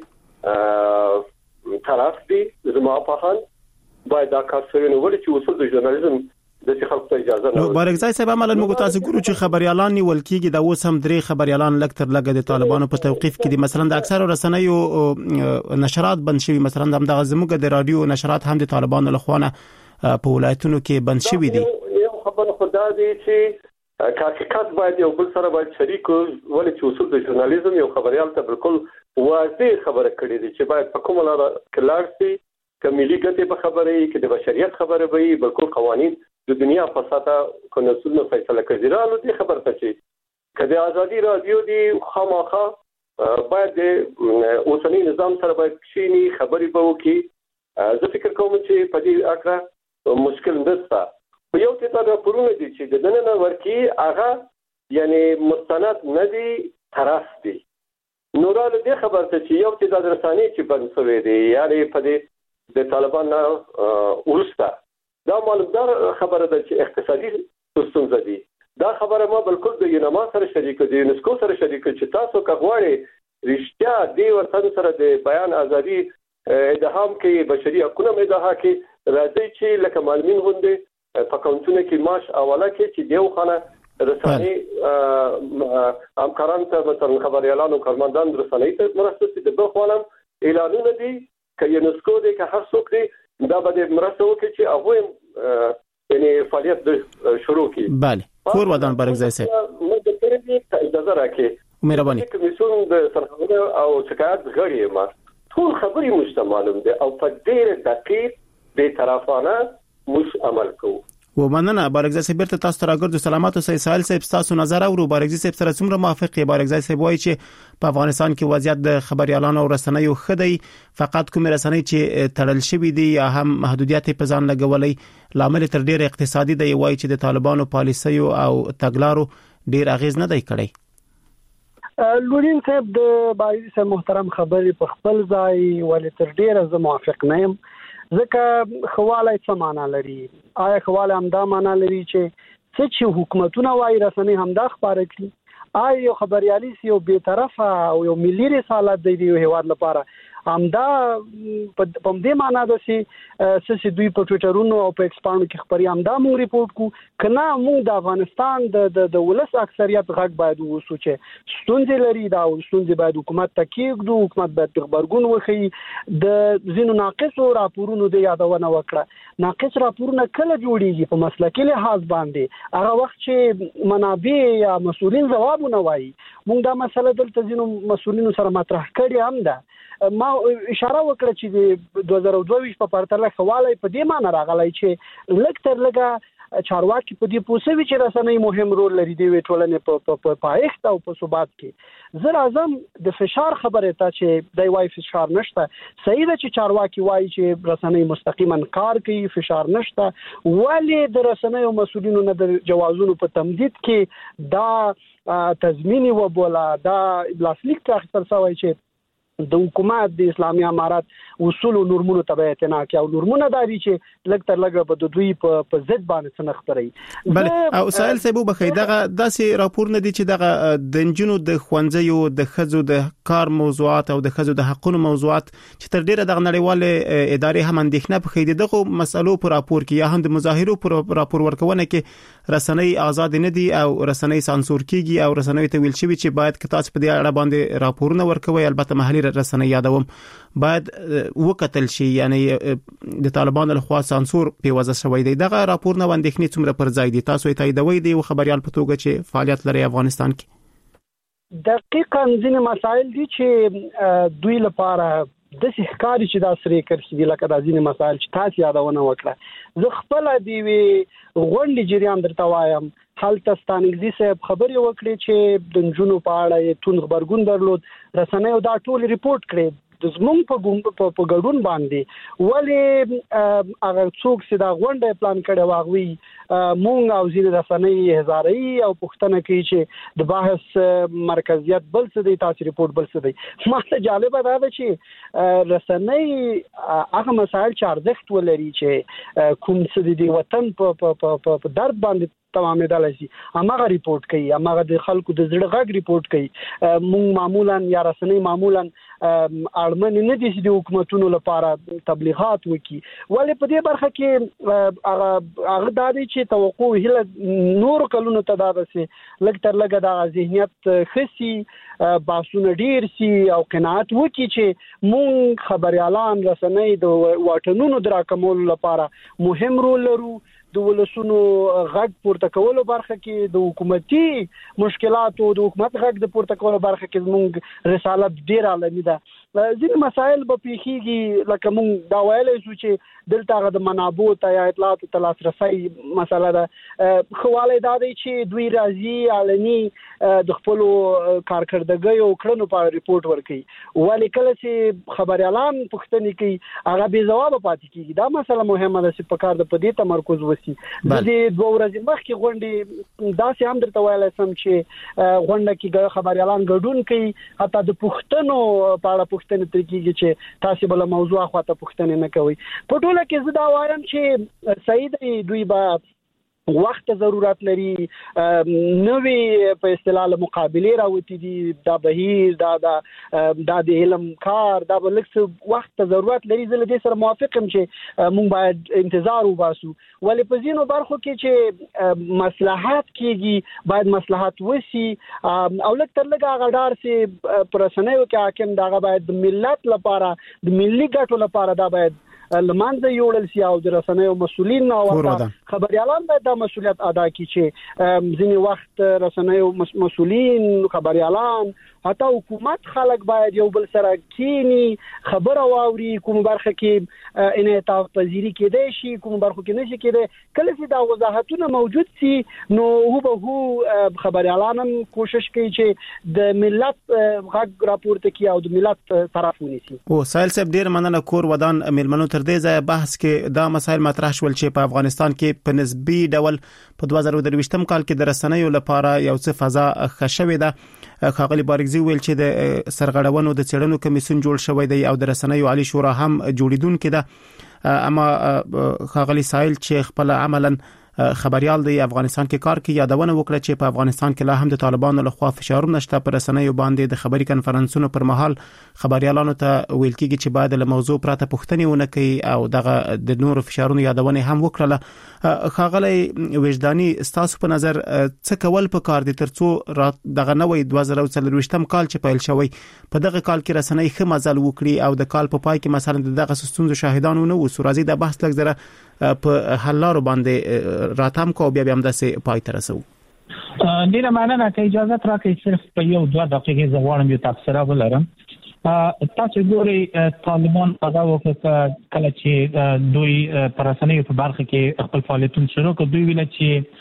چې طرف دی زما په حال باید دا کار سره نو ولې چې اصول د ژورنالیزم د خلکو ته اجازه نه ورکړي. بارګزای صاحب عملاً موږ تاسو ګورو چې خبريالان نیول کیږي دا اوس هم درې خبريالان لکتر لګه د طالبانو په توقيف کې دي. مثلا د اکثر رسنیو نشرات بند شوي. مثلا د زموږ د رادیو نشرات هم د طالبانو لخوا په ولایتونو کې بند شوي دي. خبره خدا دی چې حقیقت باید یو بل سره باید شریک ولې چې اصول د ژورنالیزم یو خبريال ته بالکل واضح خبره کړې دي چې باید په کومه لار کلار سي کملي ګټه په خبرې کې د بشریت خبره وي بالکل قوانين د دنیا په ساته کنسول نو فیصله کوي. رالو دي خبر ته چې کله ازادي رادیو دی خامخا باید اوسنی نظام سره باید شيني خبري به وکي. زه فکر کوم چې په دې اړه مشکل نشته. یو څه دا پرونه دي چې د نن ورکی هغه یعنی مستند نه دي طرف دي. نوراله دې خبر ته چې یو څه د رساني چې بند شوی دی یعنی په دې د طالبانو ورسته دا معلومدار خبره ده چې اقتصادي ستونزې دي. دا خبره ما بالکل د یونما سره شریک دي یونسکو سره شریک چې تاسو کغواړي رښتیا دی ورته سره د بیان ازادي ادهام کې بشري حقوقو ادعا کې راځي چې لکه معلمین غونډه په کونټونه کې ماش اوله کې چې دیو خانه رسنۍ همکاران ته مثلا خبريالانو کارمندان رسنۍ ته مرسته دي د بخوانم اعلانونه دي ک یونسکو دي ک هر څوک دي دا به مرسته وکړي چې هغه یعنی فعالیت شروع کړي. بله کور ودان برګزای صاحب موږ د دې اجازه راکړي مهرباني کمیسیون د سرغړونه او شکایت غړي ما ټول خبري مستمالم دي او په ډېر دقیق به طرفانه مش عمل کوو. ومننه بارګزای صاحب ته تاسو راګرځو سلامات اوسئ. سهیل صاحب تاسو نظر اورو بارګزای صاحب سره څومره موافق یې؟ بارګزای صاحب وایي چې په افغانستان کې وضعیت د خبريالانو او رسنیو خدای فقط کوم رسنۍ چې تړل شوې دي یا هم محدودیت په ځان لګولې لامل تر ډیر اقتصادي دی. وایي چې د طالبانو پالیسیو او تګلارو ډیر اغیز نه دی کړی. لورین صاحب د بارګزای صاحب محترم خبرې په خپل ځای ولې تر ډیره زه موافق نه یم. ځکه خواله څه معنا لري؟ آیا خواله همدا معنا لري چې حکومتونه وايي رسنۍ همدا خبره کوي؟ آیا یو خبريالي یو بی‌طرفه او یو ملي رسالت دی یو هیواد لپاره همدا په دې معنا ده چې دوی په ټویټرونو او په ایکسپانو کې خبري همدا موږ ریپورت کو کنه موږ د افغانستان د ولس اکثریت غږ باید وسو چې ستونزې لري دا ستونزې باید حکومت ته کېږدو، حکومت باید خبرګون وکړي. د ځینو ناقصو راپورونو د یادونه وکړه. ناقص راپورونه کله جوړیږي؟ په مسلکي لحاظ باندې هغه وخت چې منابع یا مسؤلین ځوابونه وایي. موږ دا مسله دلته ځینو مسؤلینو سره مطرح کړې هم ده. ما اشاره وکړه چې د 2022 په پرتله خواله په دې معنی راغلی چې لږ تر لږه چارواکي په دې پوسوي چې رسنۍ مهم رول لري د ټولنې په پایښت او په ثبات کې. زه راځم د فشار خبره ته چې د وای فشار نشته. صحیح ده چې چارواکي وایي چې رسنۍ مستقیما کار کوي، فشار نشته، ولی د رسنۍ او مسؤلینو نه د جوازونو په تمدید کې دا تضمینی وبوله دا لاسلیک تاخیر سوی چې د حکومت د اسلامي امارات اصول او نورمونو تبع اعتنا کوي او نورمونه داري چې لږ تر لږه په دوی په ضد باندې څنګه خبري. بله او سهیل صاحب بخیر دغه داسې راپور نه دي چې دغه د انجونو د خوانځيو د خزو د کار موضوعات او د خزو د حقوقو موضوعات چې تر ډیره د نړیوال ادارې هم اندېښنه په خېده دغه مسلو پر راپور کې یا هم د مظاهرو پر راپور ورکونه کې رسنۍ آزاد نه دي او رسنۍ سانسور کیږي او رسنۍ ته ویل شوی چې باید که تاسو په دې اړه باندې راپورونه ورکوي البته محلي رسنۍ یادوم باید وکتل شي یعنی د طالبانو لخوا سانسور پیوځه شوی دی. دغه راپور نه اندېښنې څومره پر ځای دي؟ تاسو یې تاییدوي دی او خبريال په توګه چې فعالیت لري افغانستان کې؟ دقیقاً ځینې مسایل دي چې دوی لپاره د ښکاری چې دا سری کړی لکه د ځینې مسایل چې تاسو یادونه وکړه. زه خپل دی غونډې جریان درته وایم حالت ستانګزي صاحب خبري وکړي چې د جنونو په اړه تون خبرګون درلود رسنۍ او دا ټول ریپورت کړي د زمونږ په ګډون باندې ولی هغه څوک چې دا غونډه پلان کړي واغوي مونږ او ځینې رسنۍ هزاري او پښتنه کوي چې د بحث مرکزیت بل څه دی تاسو ریپورت بل څه دی. ما ته جالب ده چې رسنۍ هغه مسایل چې ارزښت ولري چې کوم څه دی وطن په درد باندې تمامه دلاسي امغه ریپورت کوي امغه د خلکو د زړه غږ ریپورت کوي. مونږ معمولا یا رسنۍ معمولا اړمن نه دي چې د حکومتونو لپاره تبلیغات وکړي ولی په دې برخه کې هغه د دې چې توقع هله نور کلونو ته دا سي لږ تر لږه د ذهنیت خسي باسونه ډیر سي او قناعت وکړي چې مونږ خبريالان رسنۍ د واټنونو دراکمول لپاره مهم رول لرو. د ولسونو غږ پورته کولو برخه کې د حکومتي مشکلاتو د حکومت غږ د پورته کولو برخه کې موږ رسالت ډیر عالمي ده. ځینې مسایل به پیخیږي لکه موږ دا ویلای شو چې دلته د منابع ته یا اطلاعات ته لاسرسي مسله ده. خواله دا دی چې دوی راځي علني د خپل کارکړدګۍ او کړنو په ریپورت ورکړي ولی کله چې خبريالان پښتني کوي هغه به جواب پاتې کیږي. دا مسله مهمه ده چې په کار د پدې تمرکز وسی. د دې دوه ورځې مخکې غونډې داسې هم درته ویلای سم چې غونډه کې خبريالان ګډون کوي حتی د پښتنو په اړه پښتنه ترکیږي چې تاسو بل موضوع خواته پښتنه نه کوي. په ټوله کې زه دا وایم چې صحیح دی دوی به وخت ضرورت لري نوې په اصطلاح مقابله راوتی دي دا بهیر دا د علم کار دا لکه وخت ضرورت لري زله دې سره موافقم چې مونږ باید انتظار وباسو ولې په ځینو برخو کې چې مصلحت کېږي باید مصلحت وسی او لکه لږه غډار سي پرسنیو کې حاکم دا باید د ملت لپاره د ملي ګټو لپاره دا باید لمانځه یوړل سي او د رسنیو مسؤلین او خبريالان باید د مسؤلیت ادا کړي چې ځینې وخت رسنیو مسؤلین خبريالان حتی حکومت خلک باید یو بل سره کینی خبره واوري کوم برخه کې انعطاف پذیری کېدای شي کوم برخه کې نشي کېدای کله چې دا وضاحتونه موجود سي نو هو خبريالان هم کوشش کوي چې د ملت غږ راپورته کوي او د ملت طرف ونیسي. او سایل صاحب ډیر مننه کور ودان ملمنو تر دې ځای بحث کې دا مسایل مطرح شول چې په افغانستان کې په نسبی ډول په 2023م کال کې د رسنیو لپاره یو څه فضا ښه ده. خاغلی بارګزی ویل چې د سرغړونو د څېړنو کمیسیون جوړ شوی دی او د رسنیو عالی شورا هم جوړیدونکې ده اما خاغلی سایل چې خپل عملاً خبريال دی افغانستان کې کار کوي یادونه وکړه چې په افغانستان کې لا هم د طالبانو لخوا فشارونه شته پر رسنیو باندې د خبري کنفرانسونو پر مهال خبريالانو ته ویل کېږي چې باید له موضوع پراته پوښتنې ونه کوي او دغه د نورو فشارونو یادونه هم وکړه. خاغلی وجداني ستاسو په نظر څه کول په کار دي ترڅو دغه نوې 2023م کال چې پیل شوی په دغه کال کې رسنۍ ښه مزل وکړي او د کال په پای کې مثلا دغه ستونزو شاهدانو نه وو راځي د بحث لږ زره په حلارو باندې راتم کو بیا هم داسې پای ته رسو. ډیره مننه چې اجازه راکړئ صرف په یو 2 دقیقې زه غواړم یو تفسیر ولرم. تاسو ګورئ طالبان هغه وخت کله چې دوی پرسنۍ په برخه کې خپل فعالیتونه شروع کړ دوی ویل چې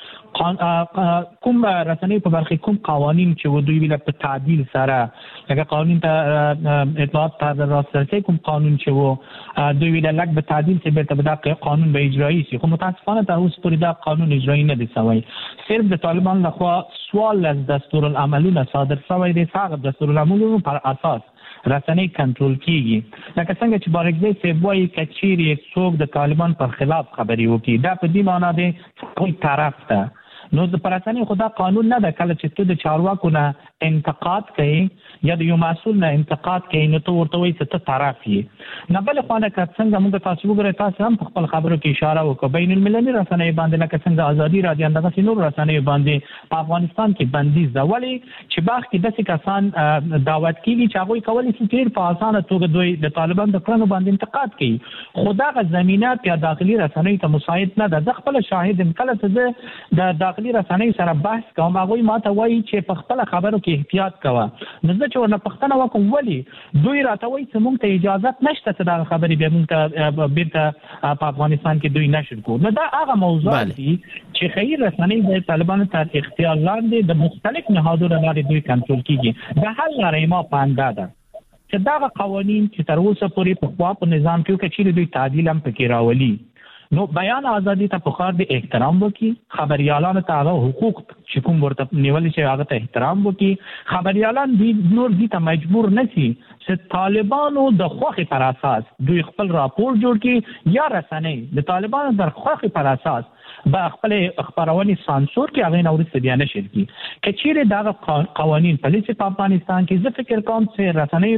کوم رسنۍ په برخه کوم قوانين چې دوی ویل په تعدیل سره لکه قانون ته اطلاعات ته راستي کوم قانون چې وو دوی ویل لکه په تعدیل چې به دا قانون به اجرایی شي خو متاسفانه ته اوس پورې دا قانون اجرایی نه دي شوی. صرف د طالبان لخوا سوال از دستور العملونه صادر شوی دی هغه دستور العملونو پر اساس رسنۍ کنټرول کیږي لکه څنګه چې بارګزی سی وایي کچيري څوک د طالبان پر خلاف خبري وکړي دا په دې معنی دی کوم طرف ته نو د پرسنۍ خدا قانون نه ده کله چې ته د چارواکو نه انتقاد کوي یا د یو مسؤل نه انتقاد کوي نو ته ورته وایي چې ته طرف یې نه بل خو نه څنګه موږ تاسو وګورئ تاسو هم په خپل خبرو کې اشاره وکړه بین المللي رسنۍ باندې لکه څنګه ازادي رادیو اندغه نور رسنۍ باندې په افغانستان کې بندیز ده ولی چې باغ کې داسې کسان دعوت کیږي چې هغه کولی شي ډیر په اسانه توګه دوی د طالبان د کړنو باندې انتقاد کوي خدا غ زمينات یا داخلي رسنۍ ته مساعد نه ده خپل شاهد کله چې د داخلي رسنۍ سره بحث کوم هغه ماته وایي چې په خپل خبرو کې احتیاط کوه نو زه چې ورنه پښتنه وکم ولی دوی راته وایي چې موږ ته اجازه نشته چې دا خبرې به موږ ته بیرته په افغانستان کې دوی نشر کوو نو دا هغه موضوع دي چې خیر رسنۍ د طالبانو تر اختیار لاندې د مختلف نهادونو لارې دوی کنټرول کیږي د حل لارې ما پاندا ده چې دا قوانين چې تر اوسه پورې په خپل په نظام کې چې دوی تعدیل هم پکې راولي نو بیان ازادي ته په خار د احترام وکي خبريالانو ته هغه حقوق چې کوم ورته نیول شي هغه ته احترام وکي خبريالان دي نور دي ته مجبور نشي چې طالبانو د خوخي پر اساس دوی خپل راپور جوړ کړي یا رسنۍ د طالبانو د خوخي پر اساس با خپل خبرونه سانسور کې هغه نورسته بیان نشي کی کچېره دا قوانين په لسی په افغانستان کې زه فکر کوم چې رسنۍ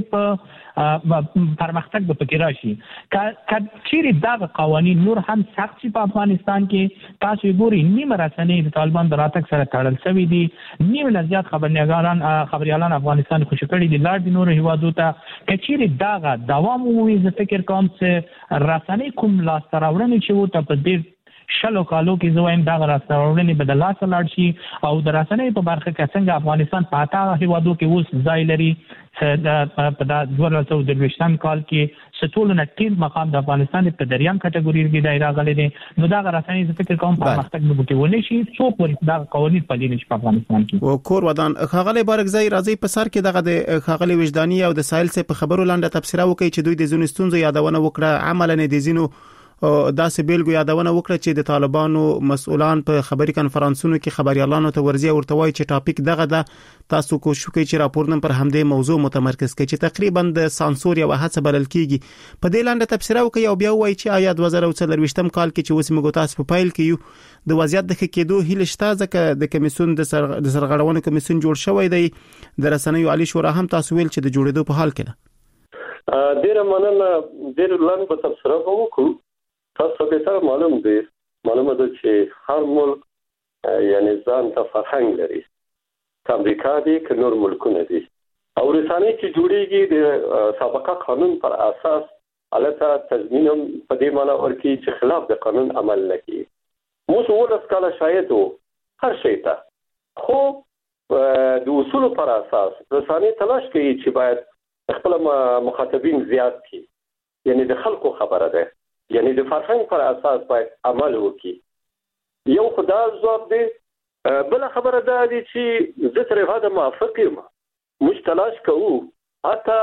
په پرمختګ به پکې راشي کچېره دا قوانين نور هم سخت شي په افغانستان کې تاسو ګورئ نیمه رسنۍ د طالبان د راتګ سره تړل شوی دي نیمه لزیات خبريالان افغانستان خوشی کړي دي لار دي نور هیوادو ته کچېره دا دوام ووي زه فکر کوم چې رسنۍ کوم لاس تراوړنې چې وو ته په دې شلو کالو کې زوایم دا راستورونی بدل لاس لاړ شي او د رسنۍ په برخه کې څنګه افغانستان پاته هیوادو کې اوس ځای لري په دا 2023م کال کې ستولنه ټیم مقام د افغانستان په دریم کټګوري کې دایره غلې دي نو دا رسنۍ ز فکر کوم په مختګ نه بوتي ونی شي څو پورې دا قوانين پلي نشي په افغانستان کې او کور ودان خاغلی بارګزی راځي په سر کې دغه د خاغلی وجداني او د سایل سه په خبرو لاندې تفسیر وکړي چې دوی د زونستونزو یادونه وکړه عملاً د زینو داسې بیلګو یادونه وکړه چې د طالبانو مسؤلان په خبري کانفرنسونو کې خبريالانو ته ورزي او ورته وایي چې ټاپک دغه د تاسو کوشش کوي چې راپورنه پر همدې موضوع متمرکز کړي چې تقریبا د سانسور یا هڅه بلل کیږي په دې لاندې تفسیر وکړي او بیا وایي چې آیا 2023م کال کې چې اوس موږ تاسو په فایل کې د وضعیت د کېدو هیله شته ځکه د کمیسیون د سرغړونې کمیسیون جوړ شوی دی د رسنیو عالی شورا هم تاسو ویل چې د جوړېدو په حال کې ده ډیر مننه ډیر لاندې په تفسیر وکړو تاسو به معلومه ده چې هر ملک یعنی ځان ته فرهنګ لري امریکا دی که نور ملکونه دي او رسانې چې جوړیږي د سابقه قانون پر اساس البته تضمین په دې معنی ورکی چې خلاف د قانون عمل نه کوي موږ ولس کله شاید هر شي ته خو د اصول پر اساس رسانې تلاش کوي چې باید خپل مخاطبین زیات کړي یعنی د خلکو خبره ده یعنی د فرهنګ پر اساس باید عمل وکړي یو خدای ځواب دی بل خبره ده چې د تر هغه موافق یم موږ تلاش کوو حتی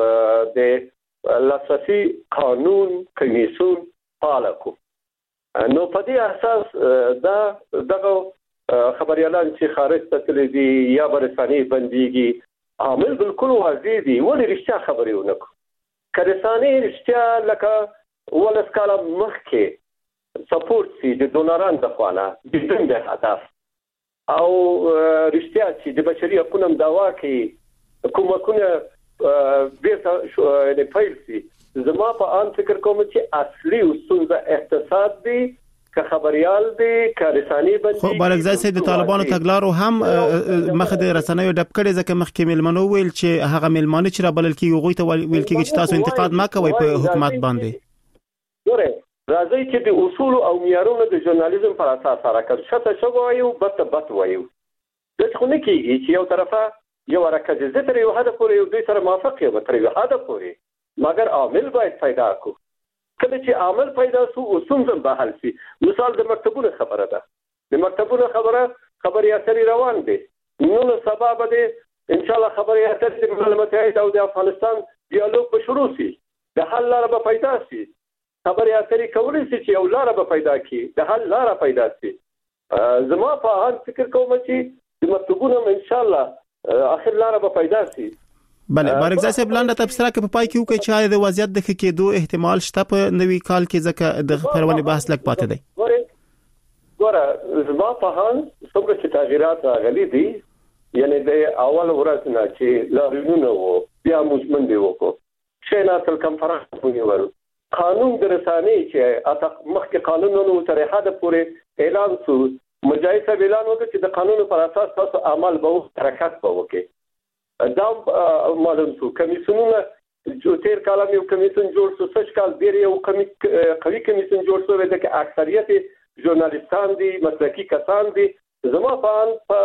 د لاسرسي قانون کمیسیون پالکو نو په دې اساس دا دغه خبريالان چې خارج ته تللي دي یا برسانې بنديږي عامل بالکل واضح دي ولې رښتیا خبرې ونکړو کړسانې رښتیا لکه ولس کاله مخکې سپورت سي د دونران د خوانه د دې هدف او رښتیا چې د بشري حقوقو دعوا کوي حکومتونه بیرته د فایل سي زما په ان فکر کوم چې اصلي اصول د اقتصاد دي که خبريال دي که رسانې بندي خو برعکس د طالبانو تګلارو هم مخ د رسنیو ډب کړي ځکه مخکې ملمنو ویل چې هغه ملمانه چې را بلل کیږي غوي ته ویل کیږي چې تاسو انتقاد ما کوي په حکومت باندې ګوره راځي چې د اصول او معیارونو د ژورنالیزم پر اساس حرکت شته شو وایو بت وایو د څه نه کیږي چې یو طرفه یو حرکت زه تر یو هدف پورې یو دوی سره موافق یم تر یو هدف پورې مګر عامل باید پیدا کو کله چې عامل پیدا شو اصول هم به حل شي مثال د مکتبونو خبره ده د مکتبونو خبري اثر روان دي نو سبب ده ان شاء الله خبري اثر د ملل متحد او د افغانستان ډیالوګ به شروع شي د حل لاره به پیدا شي خبري اثر کولای شي چې یو لاره به پیدا کی د حل لاره پیدا شي زما په هر فکر کوم چې د مکتبونو ان شاء الله اخر لاره به پیدا شي بله برعکس صاحب لاندې تفسیر کې په پای کې وکړي چې د وضعیت د کېدو احتمال شته په نوي کال کې ځکه د پرونې بحث لک پاتې دی ګوره زما په هان څومره چې تغیرات راغلي دي یعنی د اول ورځ نه چې لارینونه وو بیا مجمن دی وکړو چې ناسل کنفرانس ونیول قانون د رسانې چې مخکې قانونونو تر حد پورې اعلان شو مجاهد صاحب اعلان وکړ چې د قانون پر اساس تاسو عمل به حرکت به وکړي دا معلوم شو کمیسیونونه چې تیر کال یو کمیسیون جوړ شو څه کال ډیر یو قوي کمیسیون جوړ شو د اکثریت ژورنالیستان دي مسلکي کسان دي زما په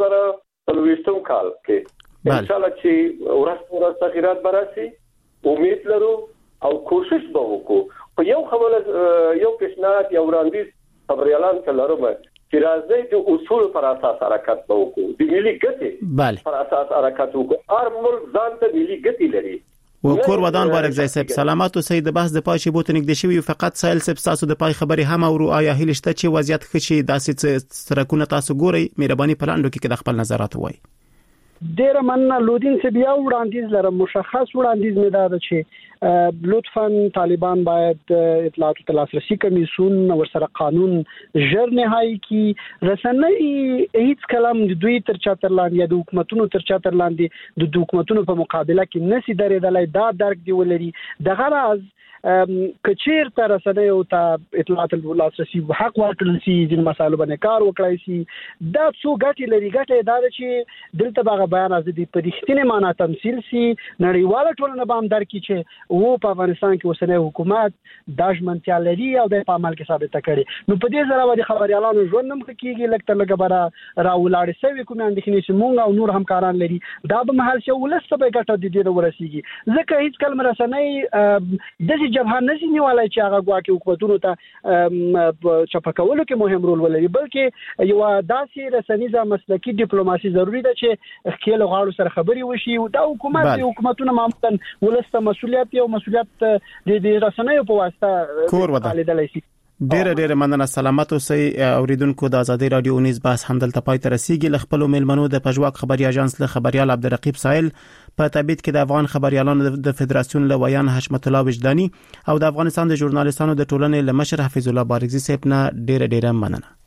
2023م کال کې ان شاء الله چې ورځ تغیرات براسي امید لرو او کوشش به وکړو په یو خبره یو پیشنهاد یو وړاندیز خبريالان ته لرم چې راځي د اصول پر اساس حرکت وکړو د ملي ګټې پر اساس حرکت وکړو هر ملک ځان ته ملي ګټې لري وکور ودان برعکس صاحب سلامات او سید بحث د پاشي بوت نګد شوی فقط سائل صاحب تاسو د پای خبري هم او آیا هلشته چې وضعیت خشي داسې سرکونه تاسو ګوري مهرباني پلاندو کې د خپل نظرات وای ډیر مننه لودین چې بیا وړاندیز لرم مشخص وړاندیز مې دا ده چې لطفاً طالبان باید اطلاعات او لاسرسي کمیسیون ورسره قانون ژر نهایی کی رسنۍ هیڅ کلام د دوی تر چتر لاندې د حکومتونو تر چتر لاندې د حکومتونو په مقابله کې نسی درېدلای دا درک دی ولري د غرض کچیر تر رسنۍ او ته اطلاعات لاسرسي حق ورکړل شي د مسایلو باندې کار وکړای شي دا څو ګټې لري ګټه دا چې دلته به بیان از دې په رښتینې معنی تمثيل شي نړیواله ټولنه به هم درکې چې وو په افغانستان کې اوسنۍ حکومت داژمنتیا لري او د په عمل کې ثابت کړي نو په دې سره د خبريالانو ژوند هم کېږي لکه لکه برا راولاړ سوي کوم اندېښنې چې مونږ او نور همکاران لري دا به محل شو ولسته به ګټه د دې ورسیږي ځکه هیڅ کلمه رسنۍ د جبهه نشي نیولای چې هغه غواکي حکومتونو ته چپکولو کې مهم رول ولري بلکې یو داسې رسنیزه مسلکي ډیپلوماسي ضروری ده چې خپل غاړو سره خبري وشي او د حکومتونو معمولا ولسته مسولیت یو مسولیت د رسنیو په واسطه کور ودا ډېر مننه. سلامت اوسئ اوریدونکو. د ازادي رادیو نیوز بحث همدلته پای ته رسیدي. خپل میلمنو د پژواک خبري اژانس له خبريال عبدالرقیب سائل په تبعید کې د افغان خبريالانو د فدراسیون له ویان حشمت الله وجداني او د افغانستان د ژورنالیستانو د ټولنې له مشر حفیظ الله بارګزي صاحب نه ډېر مننه.